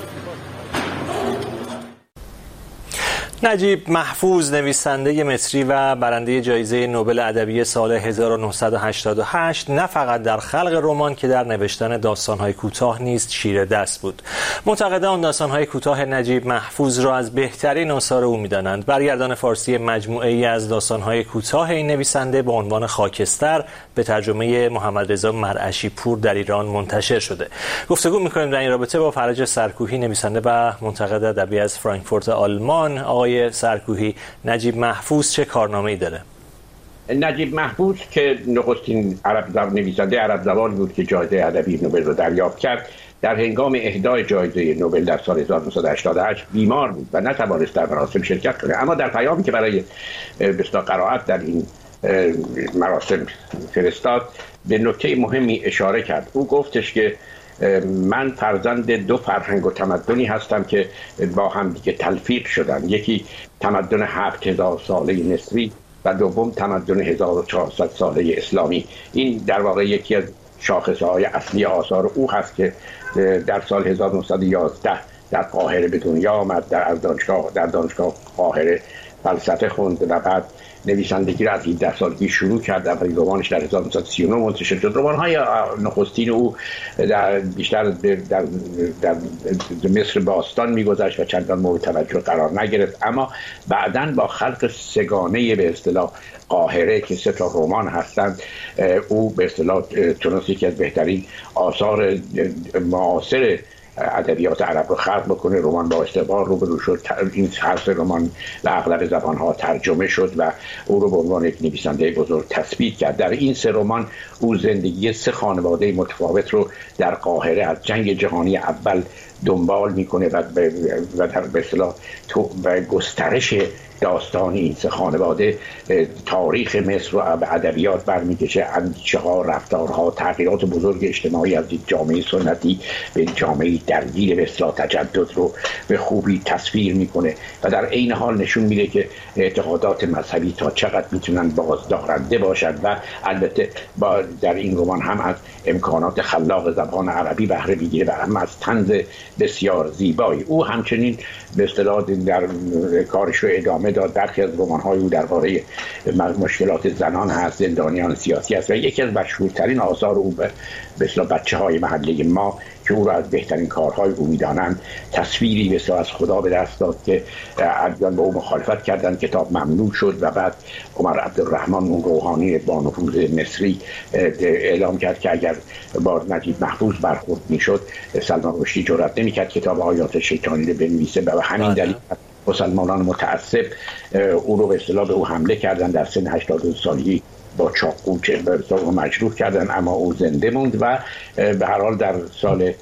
نجیب محفوظ، نویسنده مصری و برنده جایزه نوبل ادبی سال 1988، نه فقط در خلق رمان که در نوشتن داستان‌های کوتاه نیز چیره دست بود. منتقدان داستان‌های کوتاه نجیب محفوظ را از بهترین آثار او می‌دانند. برگردان فارسی مجموعه‌ای از داستان‌های کوتاه این نویسنده با عنوان خاکستر به ترجمه محمد رضا مرعشی پور در ایران منتشر شده. گفتگو می‌کنیم در این رابطه با فرج سرکوهی، نویسنده و منتقد ادبی از فرانکفورت آلمان. آقای سرکوهی، نجیب محفوظ چه کارنامه‌ای داره؟ نجیب محفوظ که نخستین نویسنده عرب زبان بود که جایزه ادبی نوبل رو دریافت کرد، در هنگام اهدای جایزه نوبل در سال 1988 بیمار بود و نتوانست در مراسم شرکت کنه. اما در پیامی که برای قرائت در این مراسم فرستاد به نکته مهمی اشاره کرد. او گفتش که من فرزند دو فرهنگ و تمدنی هستم که با هم دیگه تلفیق شدن. یکی تمدن 7000 ساله مصری و دوم تمدن 1400 ساله اسلامی. این در واقع یکی از شاخصه‌های اصلی آثار او هست که در سال 1911 در قاهره به دنیا آمد، در دانشگاه قاهره فلسفه خوند و بعد نویسندگی را از 17 سالگی شروع کرد. اولین رمانش در 1939 منتشر شد. رمان‌های نخستین او بیشتر در مصر باستان می‌گذشت و چندان مورد توجه قرار نگرفت، اما بعداً با خلق سگانه به اصطلاح قاهره که 3 تا رمان هستند، او به اصطلاح تونست یکی از بهترین آثار معاصر ادبیات عرب رو خلق بکنه. رمان با استقبال روبرو شد. این هر 3 رمان به اغلب زبان‌ها ترجمه شد و او رو به عنوان یک نویسنده بزرگ تثبیت کرد. در این 3 رمان او زندگی 3 خانواده متفاوت رو در قاهره از جنگ جهانی اول دنبال میکنه و در به اصطلاح گسترش داستان این 3 خانواده تاریخ مصر رو به ادبیات برمیکشه. اندیشه‌ها، رفتارها، تغییرات بزرگ اجتماعی از یک جامعه سنتی به جامعه درگیر به اصطلاح تجدد رو به خوبی تصویر میکنه و در عین حال نشون میده که اعتقادات مذهبی تا چقدر میتونن بازدارنده باشند و البته در این رمان هم از امکانات خلاق زبان عربی بهره میگیره و هم از طنز بسیار زیبایی. او همچنین به اصطلاح در کارش رو ادامه داد. برخی از رمان‌های او درباره مشکلات زنان هست، زندانیان سیاسی است و یکی از مشهورترین آثار او به اصطلاح بچه‌های محله ما که او را از بهترین کارهای او می‌دانند، تصویری به اصطلاح از خدا به دست داد که ادیان با او مخالفت کردند. کتاب ممنوع شد و بعد عمر عبدالرحمن اون روحانی با نفوذ مصری اعلام کرد که اگر با نجیب محفوظ برخورد می‌شد، سلمان رشدی جرئت نمی‌کرد کتاب آیات شیطانی رو بنویسه و به همین دلیل مسلمانان متعصب او رو به اصطلاح به او حمله کردن. در سن 82 سالگی با چاقو مجروح کردن، اما او زنده موند و به هر حال در سال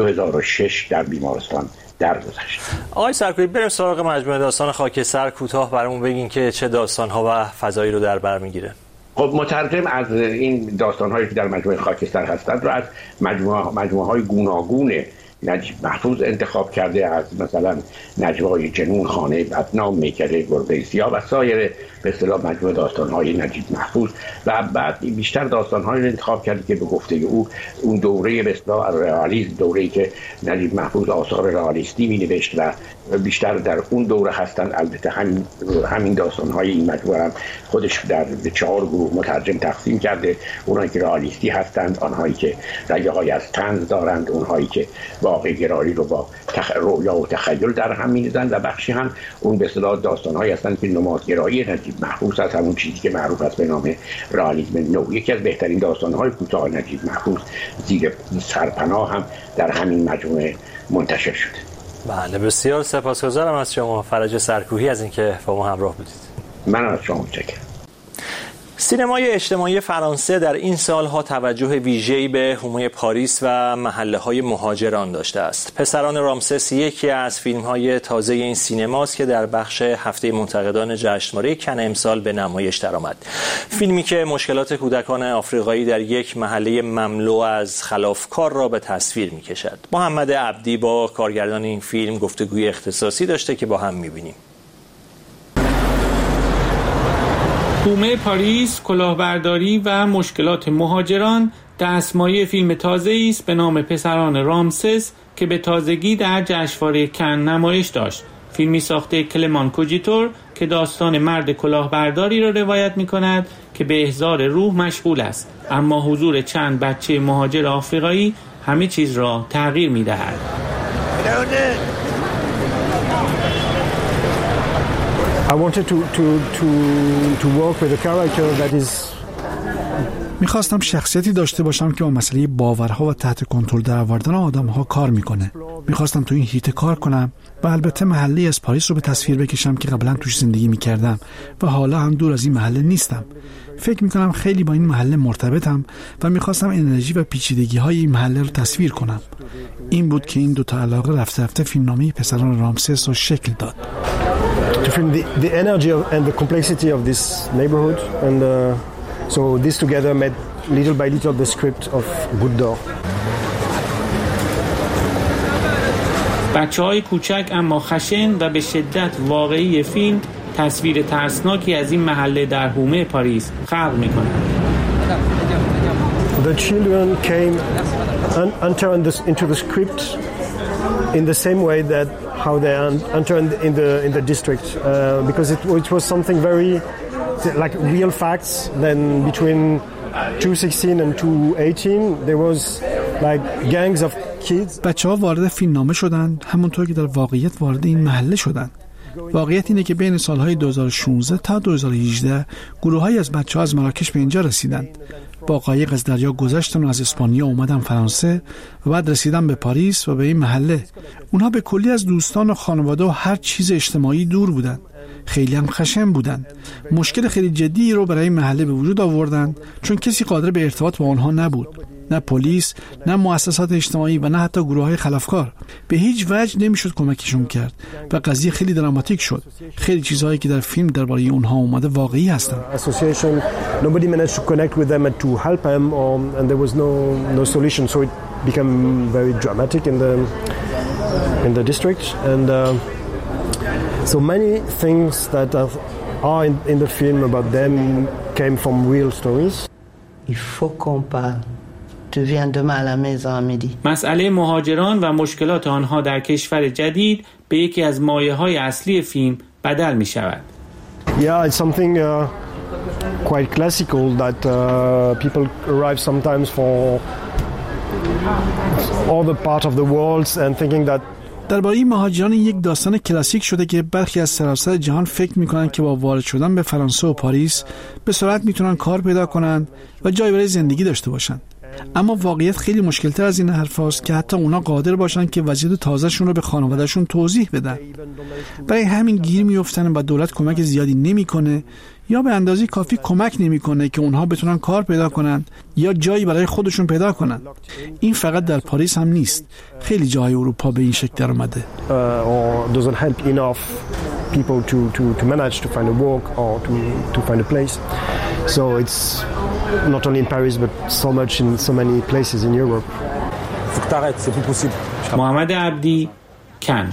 2006 در بیمارستان درگذشت. آقای سرکوهی، بریم سراغ مجموعه داستان خاکستر. کوتاه برامون بگین که چه داستان‌ها و فضایی رو در بر میگیره. خب مترجم از این داستان‌هایی که در مجموعه خاکستر هستند رو از مجموعه‌های گوناگون نجیب محفوظ انتخاب کرده، از مثلا نجوای جنون، خانه بدنام، میکده گربه سیاه و سایر به اصطلاح مجموعه داستان‌های نجیب محفوظ و بعد بیشتر داستان‌هایی رو انتخاب کرده که به گفته او اون دوره به اصطلاح رئالیسم، دوره‌ای که نجیب محفوظ آثار رئالیستی می‌نوشت و بیشتر در اون دوره هستند. البته همین داستان‌های این مجموعه هم خودش به 4 گروه مترجم تقسیم کرده. اونایی که رئالیستی هستند، آنهایی که رگه‌های از طنز دارند، اونهایی که واقع گرایی رو با رؤیا و تخیل در هم می‌ریزند و بخشی هم اون به اصطلاح داستان‌هایی هستند که نمادگرایی نجیب محفوظ از همون چیزی که معروف است به نام رئالیسم نو. یکی از بهترین داستان‌های کوتاه نجیب محفوظ زیر سرپناه هم در همین مجموعه منتشر شده. بله، بسیار سپاسگزارم از شما فرج سرکوهی از اینکه با ما همراه بودید. من از شما متشکرم. سینمای اجتماعی فرانسه در این سالها توجه ویژه‌ای به حومه پاریس و محله‌های مهاجران داشته است. پسران رامسس یکی از فیلم‌های تازه این سینماست که در بخش هفته منتقدان جشنواره کن امسال به نمایش درآمد. فیلمی که مشکلات کودکان آفریقایی در یک محله مملو از خلافکار را به تصویر می‌کشد. محمد عبدی با کارگردان این فیلم گفتگوی اختصاصی داشته که با هم می‌بینیم. حومه پاریس، کلاهبرداری و مشکلات مهاجران دستمایه فیلم تازه‌ای است به نام پسران رامسس که به تازگی در جشنواره کن نمایش داشت. فیلمی ساخته کلمان کوجیتور که داستان مرد کلاهبرداری را روایت می‌کند که به احضار روح مشغول است، اما حضور چند بچه مهاجر آفریقایی همه چیز را تغییر می‌دهد. I wanted to work with a character that is میخواستم شخصیتی داشته باشم که با مسئله باورها و تحت کنترل در آوردن آدمها کار میکنه. میخواستم تو این هیته کار کنم و البته محله از پاریس رو به تصویر بکشم که قبلا توش زندگی میکردم و حالا هم دور از این محله نیستم. فکر میکنم خیلی با این محله مرتبطم و میخواستم انرژی و پیچیدگی های این محله رو تصویر کنم. این بود که این دوتا علاقه رفته رفته فیلمنامه پسران رامسس رو شکل داد. To film the energy and the complexity of this neighborhood, and so this together made little by little the script of Good Door. بچه‌های کوچک اما خشن و به شدت واقعی فیلم تصویر ترسناکی از این محله در حومه پاریس خلق می‌کنند. The children came and entered into the script in the same way that how they entered in the district, because it was something very like real facts. Then between 2016 and 2018 there was like gangs of kids. بچه‌ها وارد فیلمنامه شدن همونطور که در واقعیت وارد این محله شدن. واقعیت اینه که بین سالهای 2016 تا 2018 گروه‌هایی از بچه‌ها از مراکش به اینجا رسیدند. با قایق از دریا گذشتن و از اسپانیا اومدن فرانسه و بعد رسیدن به پاریس و به این محله. اونها به کلی از دوستان و خانواده و هر چیز اجتماعی دور بودن. خیلی هم خشن بودن. مشکل خیلی جدی رو برای این محله به وجود آوردن چون کسی قادر به ارتباط با اونها نبود. نه پلیس، نه مؤسسات اجتماعی و نه حتی گروه‌های خلافکار. به هیچ وجه نمیشد کمکشون کرد و قضیه خیلی دراماتیک شد. خیلی چیزهایی که در فیلم درباره اونها اومده واقعی هستن. Association, nobody managed to connect with them and to help them, and there was no solution, so it became very dramatic in the district, and so many things that are in the film about them came from real stories. Il faut qu'on parle. مسئله مهاجران و مشکلات آنها در کشور جدید به یکی از مایه‌های اصلی فیلم بدل می شود. Yeah, it's something quite classical that people arrive sometimes for other part of the world and thinking that درباره این مهاجران یک داستان کلاسیک شده که برخی از سراسر جهان فکر میکنن که با وارد شدن به فرانسه و پاریس به سرعت میتونن کار پیدا کنن و جای برای زندگی داشته باشن. اما واقعیت خیلی مشکل‌تر از این حرف هاست که حتی اونا قادر باشن که وضعیت تازه‌شون رو به خانواده‌شون توضیح بدن. برای همین گیر میافتن و دولت کمک زیادی نمیکنه یا به اندازه کافی کمک نمیکنه که اونها بتونن کار پیدا کنن یا جایی برای خودشون پیدا کنن. این فقط در پاریس هم نیست. خیلی جاهای اروپا به این شکل در اومده. Or doesn't help enough people to manage to find a work or to find a place. So it's not only in Paris but so much in so many places in Europe. محمد عبدی کن.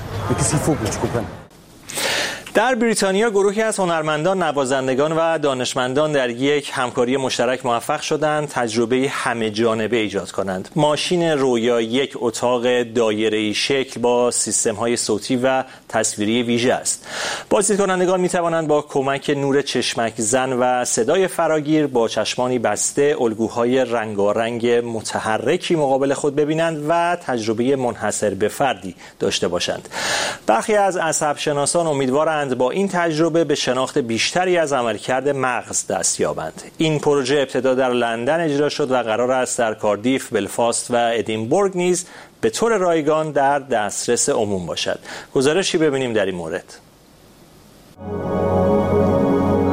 در بریتانیا گروهی از هنرمندان، نوازندگان و دانشمندان در یک همکاری مشترک موفق شدند تجربه همه جانبه ایجاد کنند. ماشین رویا یک اتاق دایره‌ای شکل با سیستم‌های صوتی و تصویری ویژه است. بازدیدکنندگان می‌توانند با کمک نور چشمک زن و صدای فراگیر با چشمانی بسته الگوهای رنگارنگ متحرکی مقابل خود ببینند و تجربه منحصر به فردی داشته باشند. برخی از عصب‌شناسان امیدوارند با این تجربه به شناخت بیشتری از عملکرد مغز دست یابند. این پروژه ابتدا در لندن اجرا شد و قرار است در کاردیف، بلفاست و ادینبورگ نیز به طور رایگان در دسترس عموم باشد. گزارشی ببینیم در این مورد.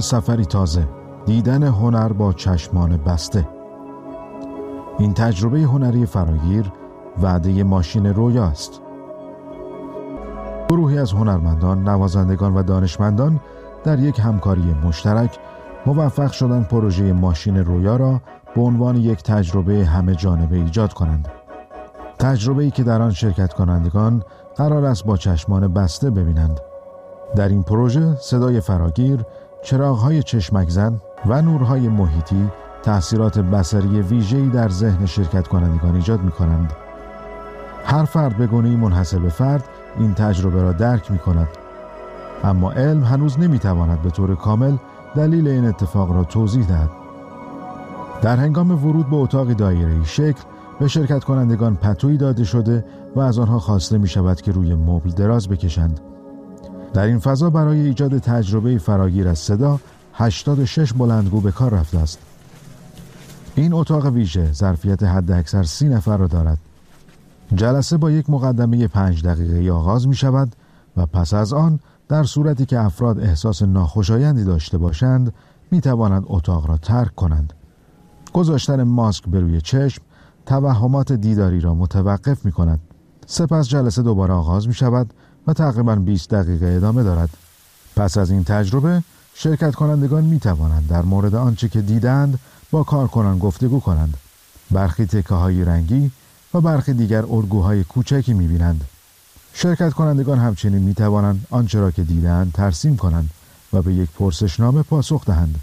سفری تازه، دیدن هنر با چشمان بسته. این تجربه هنری فراگیر وعده ماشین رویا است. گروهی از هنرمندان، نوازندگان و دانشمندان در یک همکاری مشترک موفق شدند پروژه ماشین رویا را به عنوان یک تجربه همه جانبه ایجاد کنند. تجربه‌ای که در آن شرکت کنندگان قرار است با چشمان بسته ببینند. در این پروژه صدای فراگیر، چراغ‌های چشمک زن و نورهای محیطی تأثیرات بصری ویژه‌ای در ذهن شرکت کنندگان ایجاد می‌کنند. هر فرد به گونه‌ای منحصر به فرد این تجربه را درک می‌کند. اما علم هنوز نمی‌تواند به طور کامل دلیل این اتفاق را توضیح دهد. در هنگام ورود به اتاق دایره‌ای شکل به شرکت کنندگان پتویی داده شده و از آنها خواسته می‌شود که روی مبل دراز بکشند. در این فضا برای ایجاد تجربه فراگیر از صدا 86 بلندگو به کار رفته است. این اتاق ویژه ظرفیت حداکثر 30 نفر را دارد. جلسه با یک مقدمه 5 دقیقه‌ای آغاز می شود و پس از آن در صورتی که افراد احساس ناخوشایندی داشته باشند می توانند اتاق را ترک کنند. گذاشتن ماسک بر روی چشم توهمات دیداری را متوقف می کند. سپس جلسه دوباره آغاز می شود و تقریباً 20 دقیقه ادامه دارد. پس از این تجربه شرکت کنندگان می توانند در مورد آنچه که دیدند با کارکنان گفتگو کنند. برخی تکه‌های رنگی و برخی دیگر الگوهای کوچکی می بینند. شرکت کنندگان همچنین می توانند آنچه را که دیدند ترسیم کنند و به یک پرسشنامه پاسخ دهند.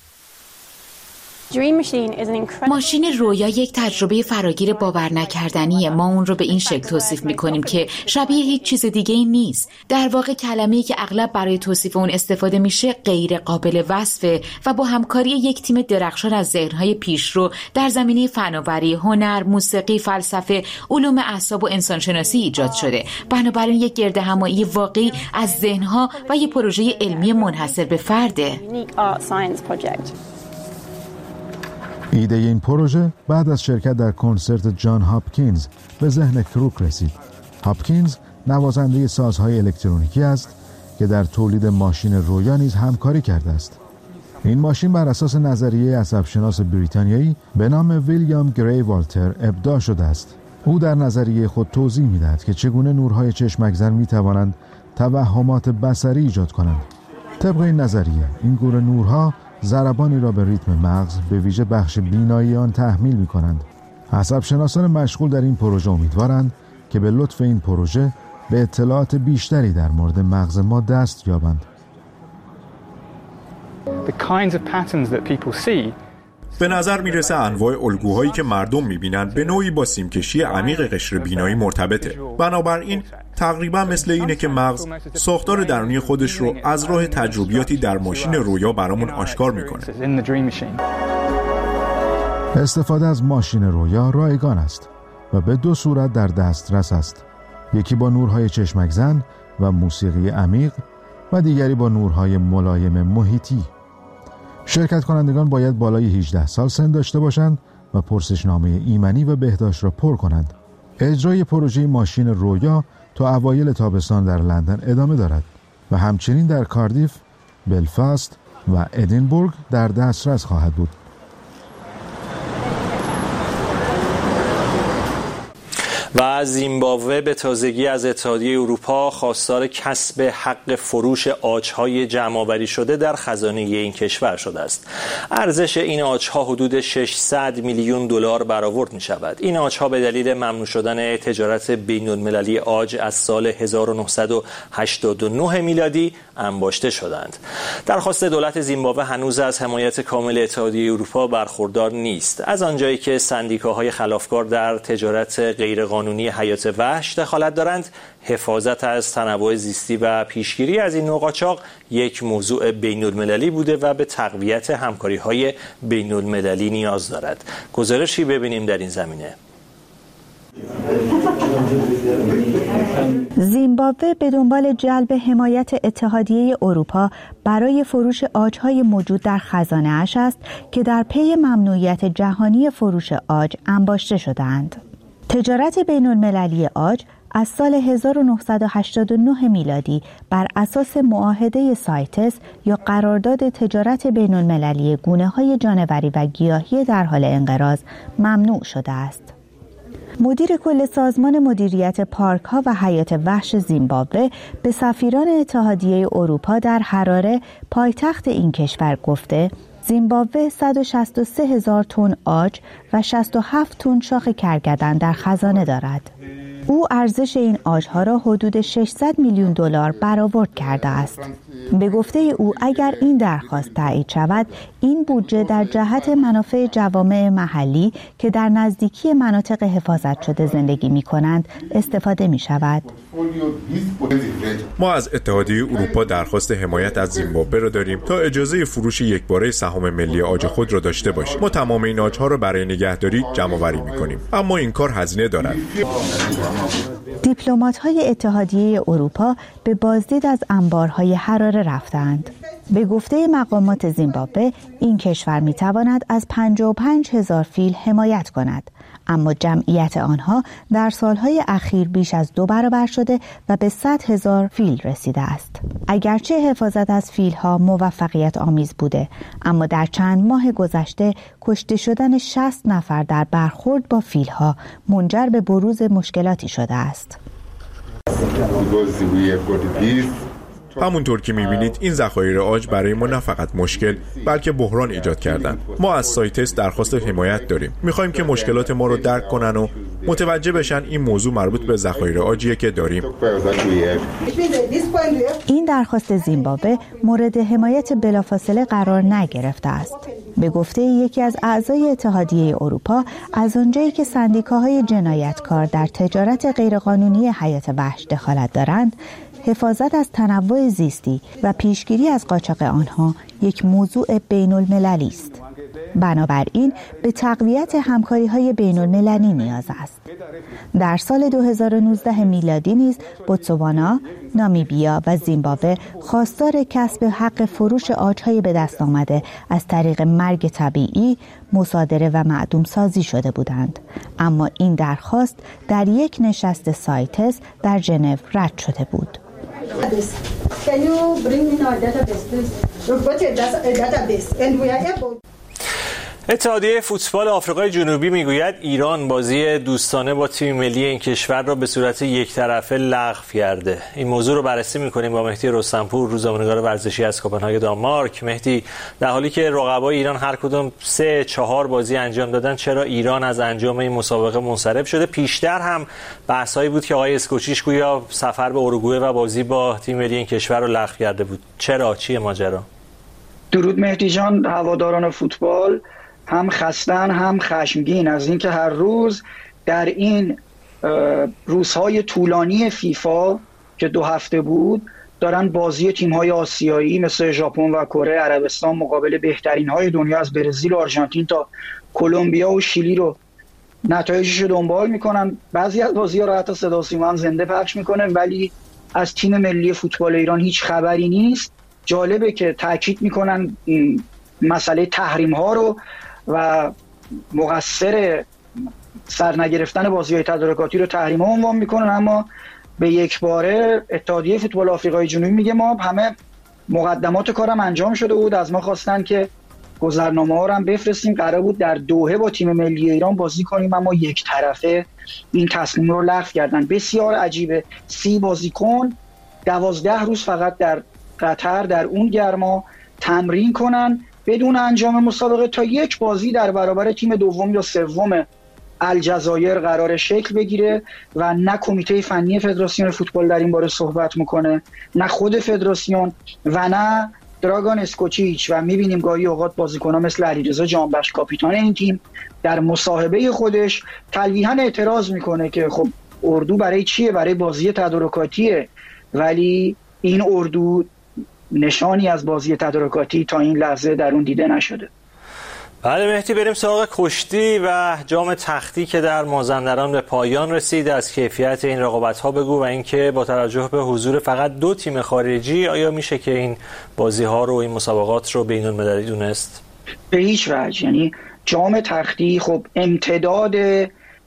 ماشین رویا یک تجربه فراگیر باور نکردنیه. ما اون رو به این شکل توصیف میکنیم که شبیه هیچ چیز دیگه ای نیست. در واقع کلمه‌ای که اغلب برای توصیف اون استفاده میشه غیر قابل وصفه و با همکاری یک تیم درخشان از ذهن‌های پیشرو در زمینه فناوری، هنر، موسیقی، فلسفه، علوم اعصاب و انسانشناسی ایجاد شده. بنابراین یک گردهمایی واقعی از ذهن‌ها و یک پروژه علمی منحصر به فرده. ایده این پروژه بعد از شرکت در کنسرت جان هاپکینز به ذهن کروک رسید. هاپکینز نوازنده سازهای الکترونیکی است که در تولید ماشین رویا نیز همکاری کرده است. این ماشین بر اساس نظریه عصبشناس بریتانیایی به نام ویلیام گری والتر ابداع شده است. او در نظریه خود توضیح می‌دهد که چگونه نورهای چشمک زن می‌توانند توهمات بصری ایجاد کنند. طبق این نظریه این گونه نورها ضربانی را به ریتم مغز به ویژه بخش بینایی آن تحمیل می‌کنند. عصبشناسان مشغول در این پروژه امیدوارند که به لطف این پروژه به اطلاعات بیشتری در مورد مغز ما دست یابند. به نظر میرسه انواع الگوهایی که مردم میبینند به نوعی با سیمکشی عمیق قشر بینایی مرتبطه. بنابراین تقریبا مثل اینه که مغز ساختار درونی خودش رو از راه تجربیاتی در ماشین رویا برامون آشکار میکنه. استفاده از ماشین رویا رایگان است و به دو صورت در دسترس است. یکی با نورهای چشمک زن و موسیقی عمیق و دیگری با نورهای ملایم محیطی. شرکت کنندگان باید بالای 18 سال سن داشته باشند و پرسشنامه ایمنی و بهداشت را پر کنند. اجرای پروژه ماشین رویا تا اوایل تابستان در لندن ادامه دارد و همچنین در کاردیف، بلفاست و ادینبورگ در دسترس خواهد بود. و زیمبابوه به تازگی از اتحادیه اروپا خواستار کسب حق فروش عاج‌های جمع‌آوری شده در خزانه این کشور شده است. ارزش این عاج‌ها حدود 600 میلیون دلار برآورد می‌شود. این عاج‌ها به دلیل ممنوع شدن تجارت بین‌المللی عاج از سال 1989 میلادی انباشته شدند. درخواست دولت زیمبابوه هنوز از حمایت کامل اتحادیه اروپا برخوردار نیست. از آنجایی که سندیکاهای خلافکار در تجارت غیرقانونی حیات وحش دخالت دارند، حفاظت از تنوع زیستی و پیشگیری از این نوع قاچاق یک موضوع بین‌المللی بوده و به تقویت همکاری‌های بین‌المللی نیاز دارد. گزارشی ببینیم در این زمینه. زیمبابوه به دنبال جلب حمایت اتحادیه اروپا برای فروش عاج‌های موجود در خزانه‌اش است که در پی ممنوعیت جهانی فروش عاج انباشته شدند. تجارت بین‌المللی عاج از سال 1989 میلادی بر اساس معاهده سایتس یا قرارداد تجارت بین المللی گونه‌های جانوری و گیاهی در حال انقراض ممنوع شده است. مدیر کل سازمان مدیریت پارک‌ها و حیات وحش زیمبابوه به سفیران اتحادیه اروپا در حراره پایتخت این کشور گفته زیمبابوه 163,000 تن عاج و 67 تن شاخ کرگدن در خزانه دارد. او ارزش این عاج‌ها را حدود 600 میلیون دلار برآورد کرده است. به گفته او اگر این درخواست تایید شود، این بودجه در جهت منافع جوامع محلی که در نزدیکی مناطق حفاظت شده زندگی می‌کنند استفاده می‌شود. ما از اتحادیه اروپا درخواست حمایت از زیمبابوه را داریم تا اجازه فروش یکباره سهام ملی عاج خود را داشته باشیم. ما تمام این عاج‌ها را برای نگهداری جمع‌آوری می‌کنیم، اما این کار هزینه دارد. دیپلمات‌های اتحادیه اروپا به بازدید از انبارهای حراره رفتند. به گفته مقامات زیمبابوه این کشور می‌تواند از 55,000 فیل حمایت کند، اما جمعیت آنها در سالهای اخیر بیش از 2 برابر شده و به 100,000 فیل رسیده است. اگرچه حفاظت از فیل‌ها موفقیت آمیز بوده، اما در چند ماه گذشته کشته شدن 60 نفر در برخورد با فیل‌ها منجر به بروز مشکلاتی شده است. همونطور که می‌بینید این ذخایر عاج برای ما نه فقط مشکل بلکه بحران ایجاد کردن. ما از سایتس درخواست حمایت داریم. می‌خوایم که مشکلات ما رو درک کنن و متوجه بشن این موضوع مربوط به ذخایر عاجیه که داریم. این درخواست زیمبابوه مورد حمایت بلافاصله قرار نگرفته است. به گفته یکی از اعضای اتحادیه اروپا، از آنجایی که سندیکاهای جنایتکار در تجارت غیرقانونی حیات وحش دخالت دارند، حفاظت از تنوع زیستی و پیشگیری از قاچاق آنها یک موضوع بین المللی است. بنابراین به تقویت همکاری‌های بین المللی نیاز است. در سال 2019 میلادی نیز بوتسوانا، نامیبیا و زیمبابوه خواستار کسب حق فروش عاج‌های به دست آمده از طریق مرگ طبیعی، مصادره و معدوم سازی شده بودند. اما این درخواست در یک نشست سایتس در ژنو رد شده بود. Can you bring in our database, please? We've got a database and we are able. اتحادیه فوتبال آفریقای جنوبی میگوید ایران بازی دوستانه با تیم ملی این کشور را به صورت یک طرفه لغو کرده. این موضوع رو بررسی می‌کنیم با مهدی رستمپور، روزنامه‌نگار ورزشی از کوپنهاگ دانمارک. مهدی، در حالی که رقبای ایران هر کدوم 3-4 بازی انجام دادن، چرا ایران از انجام این مسابقه منصرف شده؟ پیشتر هم بحثایی بود که آقای اسکوچیش گویا سفر به اروگوئه و بازی با تیم ملی این کشور رو لغو کرده بود. چرا؟ چیه ماجرا؟ درود مهدی جان. هواداران فوتبال هم خستن هم خشمگین از اینکه هر روز در این روزهای طولانی فیفا که 2 هفته بود دارن بازی تیم‌های آسیایی مثل ژاپن و کره، عربستان مقابل بهترین‌های دنیا از برزیل و آرژانتین تا کلمبیا و شیلی رو نتایجش رو دنبال میکنن. بعضی از بازی‌ها رو حتی صدا و سیما هم زنده پخش میکنه، ولی از تیم ملی فوتبال ایران هیچ خبری نیست. جالبه که تاکید میکنن مسئله تحریم‌ها رو و مقصر سرنگرفتن بازی‌های تدارکاتی رو تحریم‌ها عنوان میکنن، اما به یک باره اتحادیه فوتبال آفریقای جنوبی میگه ما همه مقدمات کارم انجام شده بود، از ما خواستن که گذرنامه‌ها رو هم بفرستیم، قرار بود در دوحه با تیم ملی ایران بازی کنیم، اما یک طرفه این تصمیم رو لغو کردن. بسیار عجیبه. 30 بازیکن 12 روز فقط در قطر در اون گرما تمرین کنن بدون انجام مسابقه تا یک بازی در برابر تیم دوم یا سوم الجزایر قرار شکل بگیره و نه کمیته فنی فدراسیون فوتبال در این باره صحبت میکنه، نه خود فدراسیون و نه دراگان اسکوچیچ. و میبینیم گاهی اوقات بازیکن‌ها مثل علیرضا جانبخش کاپیتان این تیم در مصاحبه خودش تلویحاً اعتراض میکنه که خب اردو برای چیه؟ برای بازی تدارکاتیه، ولی این اردو نشانی از بازی تدارکاتی تا این لحظه در اون دیده نشده. بله مهدی، بریم سراغ کشتی و جام تختی که در مازندران به پایان رسید. از کیفیت این رقابت‌ها بگو و اینکه با توجه به حضور فقط 2 تیم خارجی آیا میشه که این بازی‌ها رو، این مسابقات رو بین‌المللی دونست؟ به هیچ وجه. یعنی جام تختی خب امتداد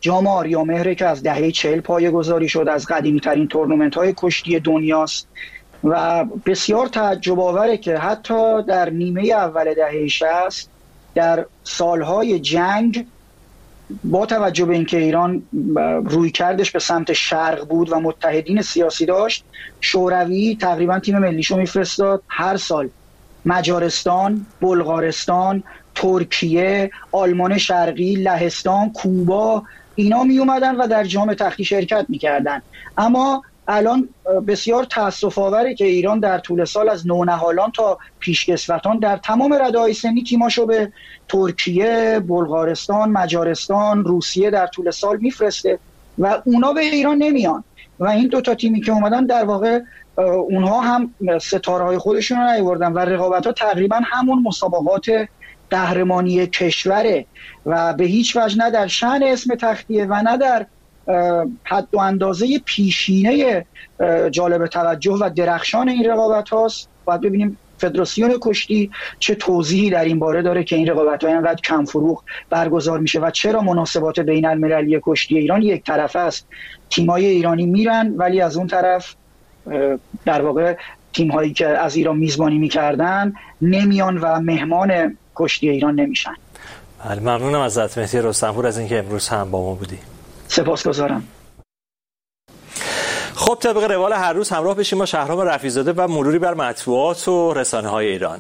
جام آریامهر که از دهه 40 پایه‌گذاری شد، از قدیمی‌ترین تورنمنت‌های کشتی دنیاست و بسیار تعجب آوره که حتی در نیمه اول دهه 60 در سالهای جنگ با توجه به اینکه ایران رویکردش به سمت شرق بود و متحدین سیاسی داشت، شوروی تقریبا تیم ملیشو میفرستاد هر سال مجارستان، بلغارستان، ترکیه، آلمان شرقی، لهستان، کوبا اینا می اومدن و در جام تختی شرکت میکردن. اما الان بسیار تأسف آوره که ایران در طول سال از نونهالان تا پیشکسوتان در تمام رده‌های سنی تیماشو به ترکیه، بلغارستان، مجارستان، روسیه در طول سال میفرسته و اونا به ایران نمیان و این دوتا تیمی که اومدن در واقع اونها هم ستاره‌های خودشون رو نیاوردن و رقابت‌ها تقریبا همون مسابقات قهرمانی کشوره و به هیچ وجه نه در شأن اسم تختیه و نه در حد و اندازه پیشینه جالب توجه و درخشان این رقابت هاست. باید ببینیم فدراسیون کشتی چه توضیحی در این باره داره که این رقابت های انقدر کم فروغ برگزار میشه و چرا مناسبات بین المللی کشتی ایران یک طرفه است. تیمای ایرانی میرن ولی از اون طرف در واقع تیم هایی که از ایران میزبانی میکردن نمیان و مهمان کشتی ایران نمیشن. بله، ممنونم ازت مهدی رستمپور از اینکه امروز هم با ما بودی. سپاسگزارم. خب طبق روال هر روز همراه بشیم با شهرام رفیع‌زاده و مروری بر مطبوعات و رسانه‌های ایران.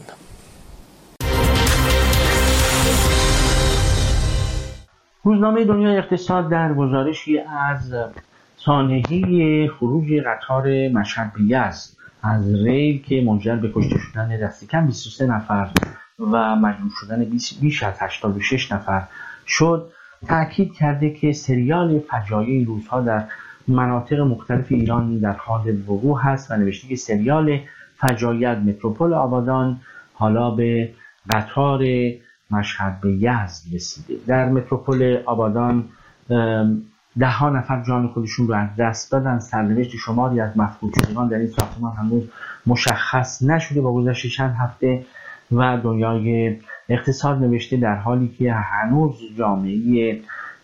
روزنامه دنیای اقتصاد در گزارشی از سانحه خروج قطار مشهد به یزد از ریل که منجر به کشته شدن دست کم 23 نفر و مجروح شدن بیش از 86 نفر شد، تأکید کرده که سریال فجایع روزها در مناطق مختلف ایران در حال وقوع هست و نوشته که سریال فجایع متروپول آبادان حالا به قطار مشهد به یزد رسیده. در متروپول آبادان 10 نفر جان خودشون رو از دست دادن. سرنوشت شماری از مفقود شدگان در این ساختمان هنوز مشخص نشده با گذشت چند هفته و دنیای اقتصاد نوشته در حالی که هنوز جامعه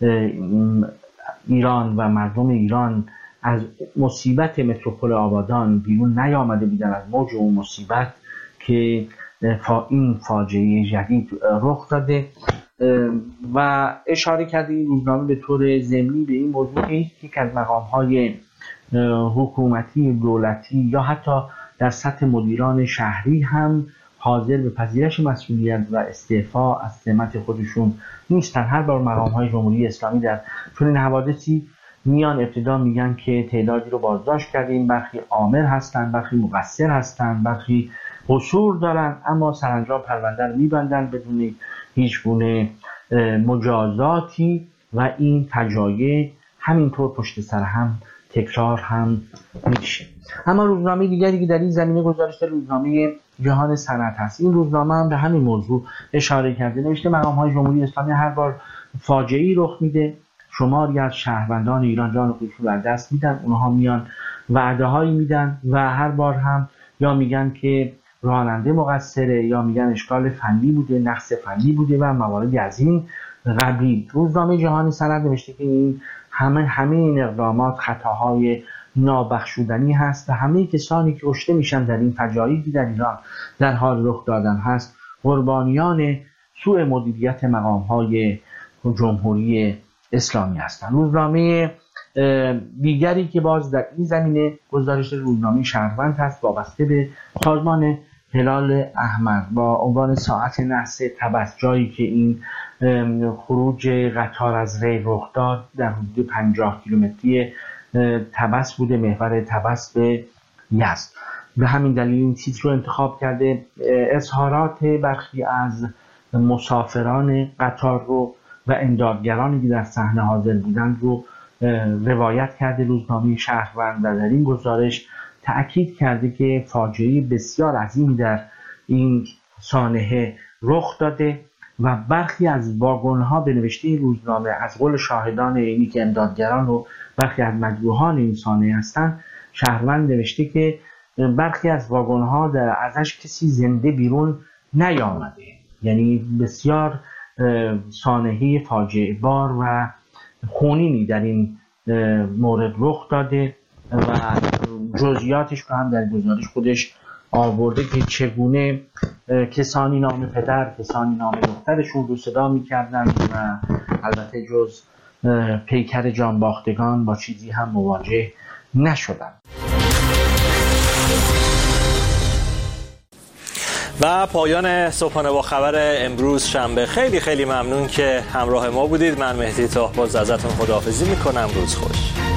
ایران و مردم ایران از مصیبت متروپول آبادان بیرون نیامده بودن، از موج اون مصیبت که این فاجعه جدید رخ داده و اشاره کرده این روزنامه به طور ضمنی به این موضوع که یک از مقام‌های حکومتی دولتی یا حتی در سطح مدیران شهری هم حاضر به پذیرش مسئولیت و استعفا از سمت خودشون نیستن. هر بار مقام‌های جمهوری اسلامی در چنین حوادثی میان ابتدا میگن که تعدادی رو بازداشت کردیم، برخی آمر هستن، برخی مقصر هستن، برخی قصور دارن، اما سرانجام پرونده رو میبندن بدون هیچ گونه مجازاتی و این فجایع همینطور پشت سر هم تکرار هم میشه. اما روزنامه دیگری که در این زمینه گزارش روزنامه جهان صنعت هست. این روزنامه هم به همین موضوع اشاره کرده، نوشته مقام‌های جمهوری اسلامی هر بار فاجعه‌ای رخ میده شماری از شهروندان ایران جان خودشون رو از دست میدن، اونها میان وعده‌هایی میدن و هر بار هم یا میگن که راننده مقصره یا میگن اشکال فنی بوده، نقص فنی بوده و مواردی از این قبیل. روزنامه جهان صنعت نوشته که این همه این اقدامات خطاهای نابخشودنی هست و همه کسانی که کشته میشن در این فجایعی که در ایران در حال رخ دادن هست قربانیان سوء مدیریت مقام‌های جمهوری اسلامی هستند. روزنامه دیگری که باز در این زمینه گزارش روزنامه شهروند هست وابسته به سازمان هلال احمر با عنوان ساعت نحس طبس، جایی که این خروج قطار از ری رخ داد در حدود 50 کیلومتری طبس بوده، محور طبس به یزد. به همین دلیل این تیتر رو انتخاب کرده. اظهارات برخی از مسافران قطار رو و امدادگرانی که در صحنه حاضر بودند رو روایت کرده روزنامه شهروند و در این گزارش تأکید کرده که فاجعه بسیار عظیمی در این سانحه رخ داده و برخی از واگن‌ها به نوشته روزنامه از قول شاهدان اینی که امدادگران و برخی از مجروحان این سانحه هستند، شهروند نوشته که برخی از واگن‌ها ازش کسی زنده بیرون نیامده، یعنی بسیار سانحه فاجعه بار و خونینی در این مورد رخ داده و جزئیاتش رو هم در گزارش خودش آورده که چگونه کسانی نام پدر، کسانی نام دخترشون رو صدا می‌کردن و البته جز پیکر جانباختگان با چیزی هم مواجه نشدن. و پایان صبحانه با خبر امروز شنبه. خیلی ممنون که همراه ما بودید. من مهدی طاهباز ازتون خداحافظی میکنم. روز خوش.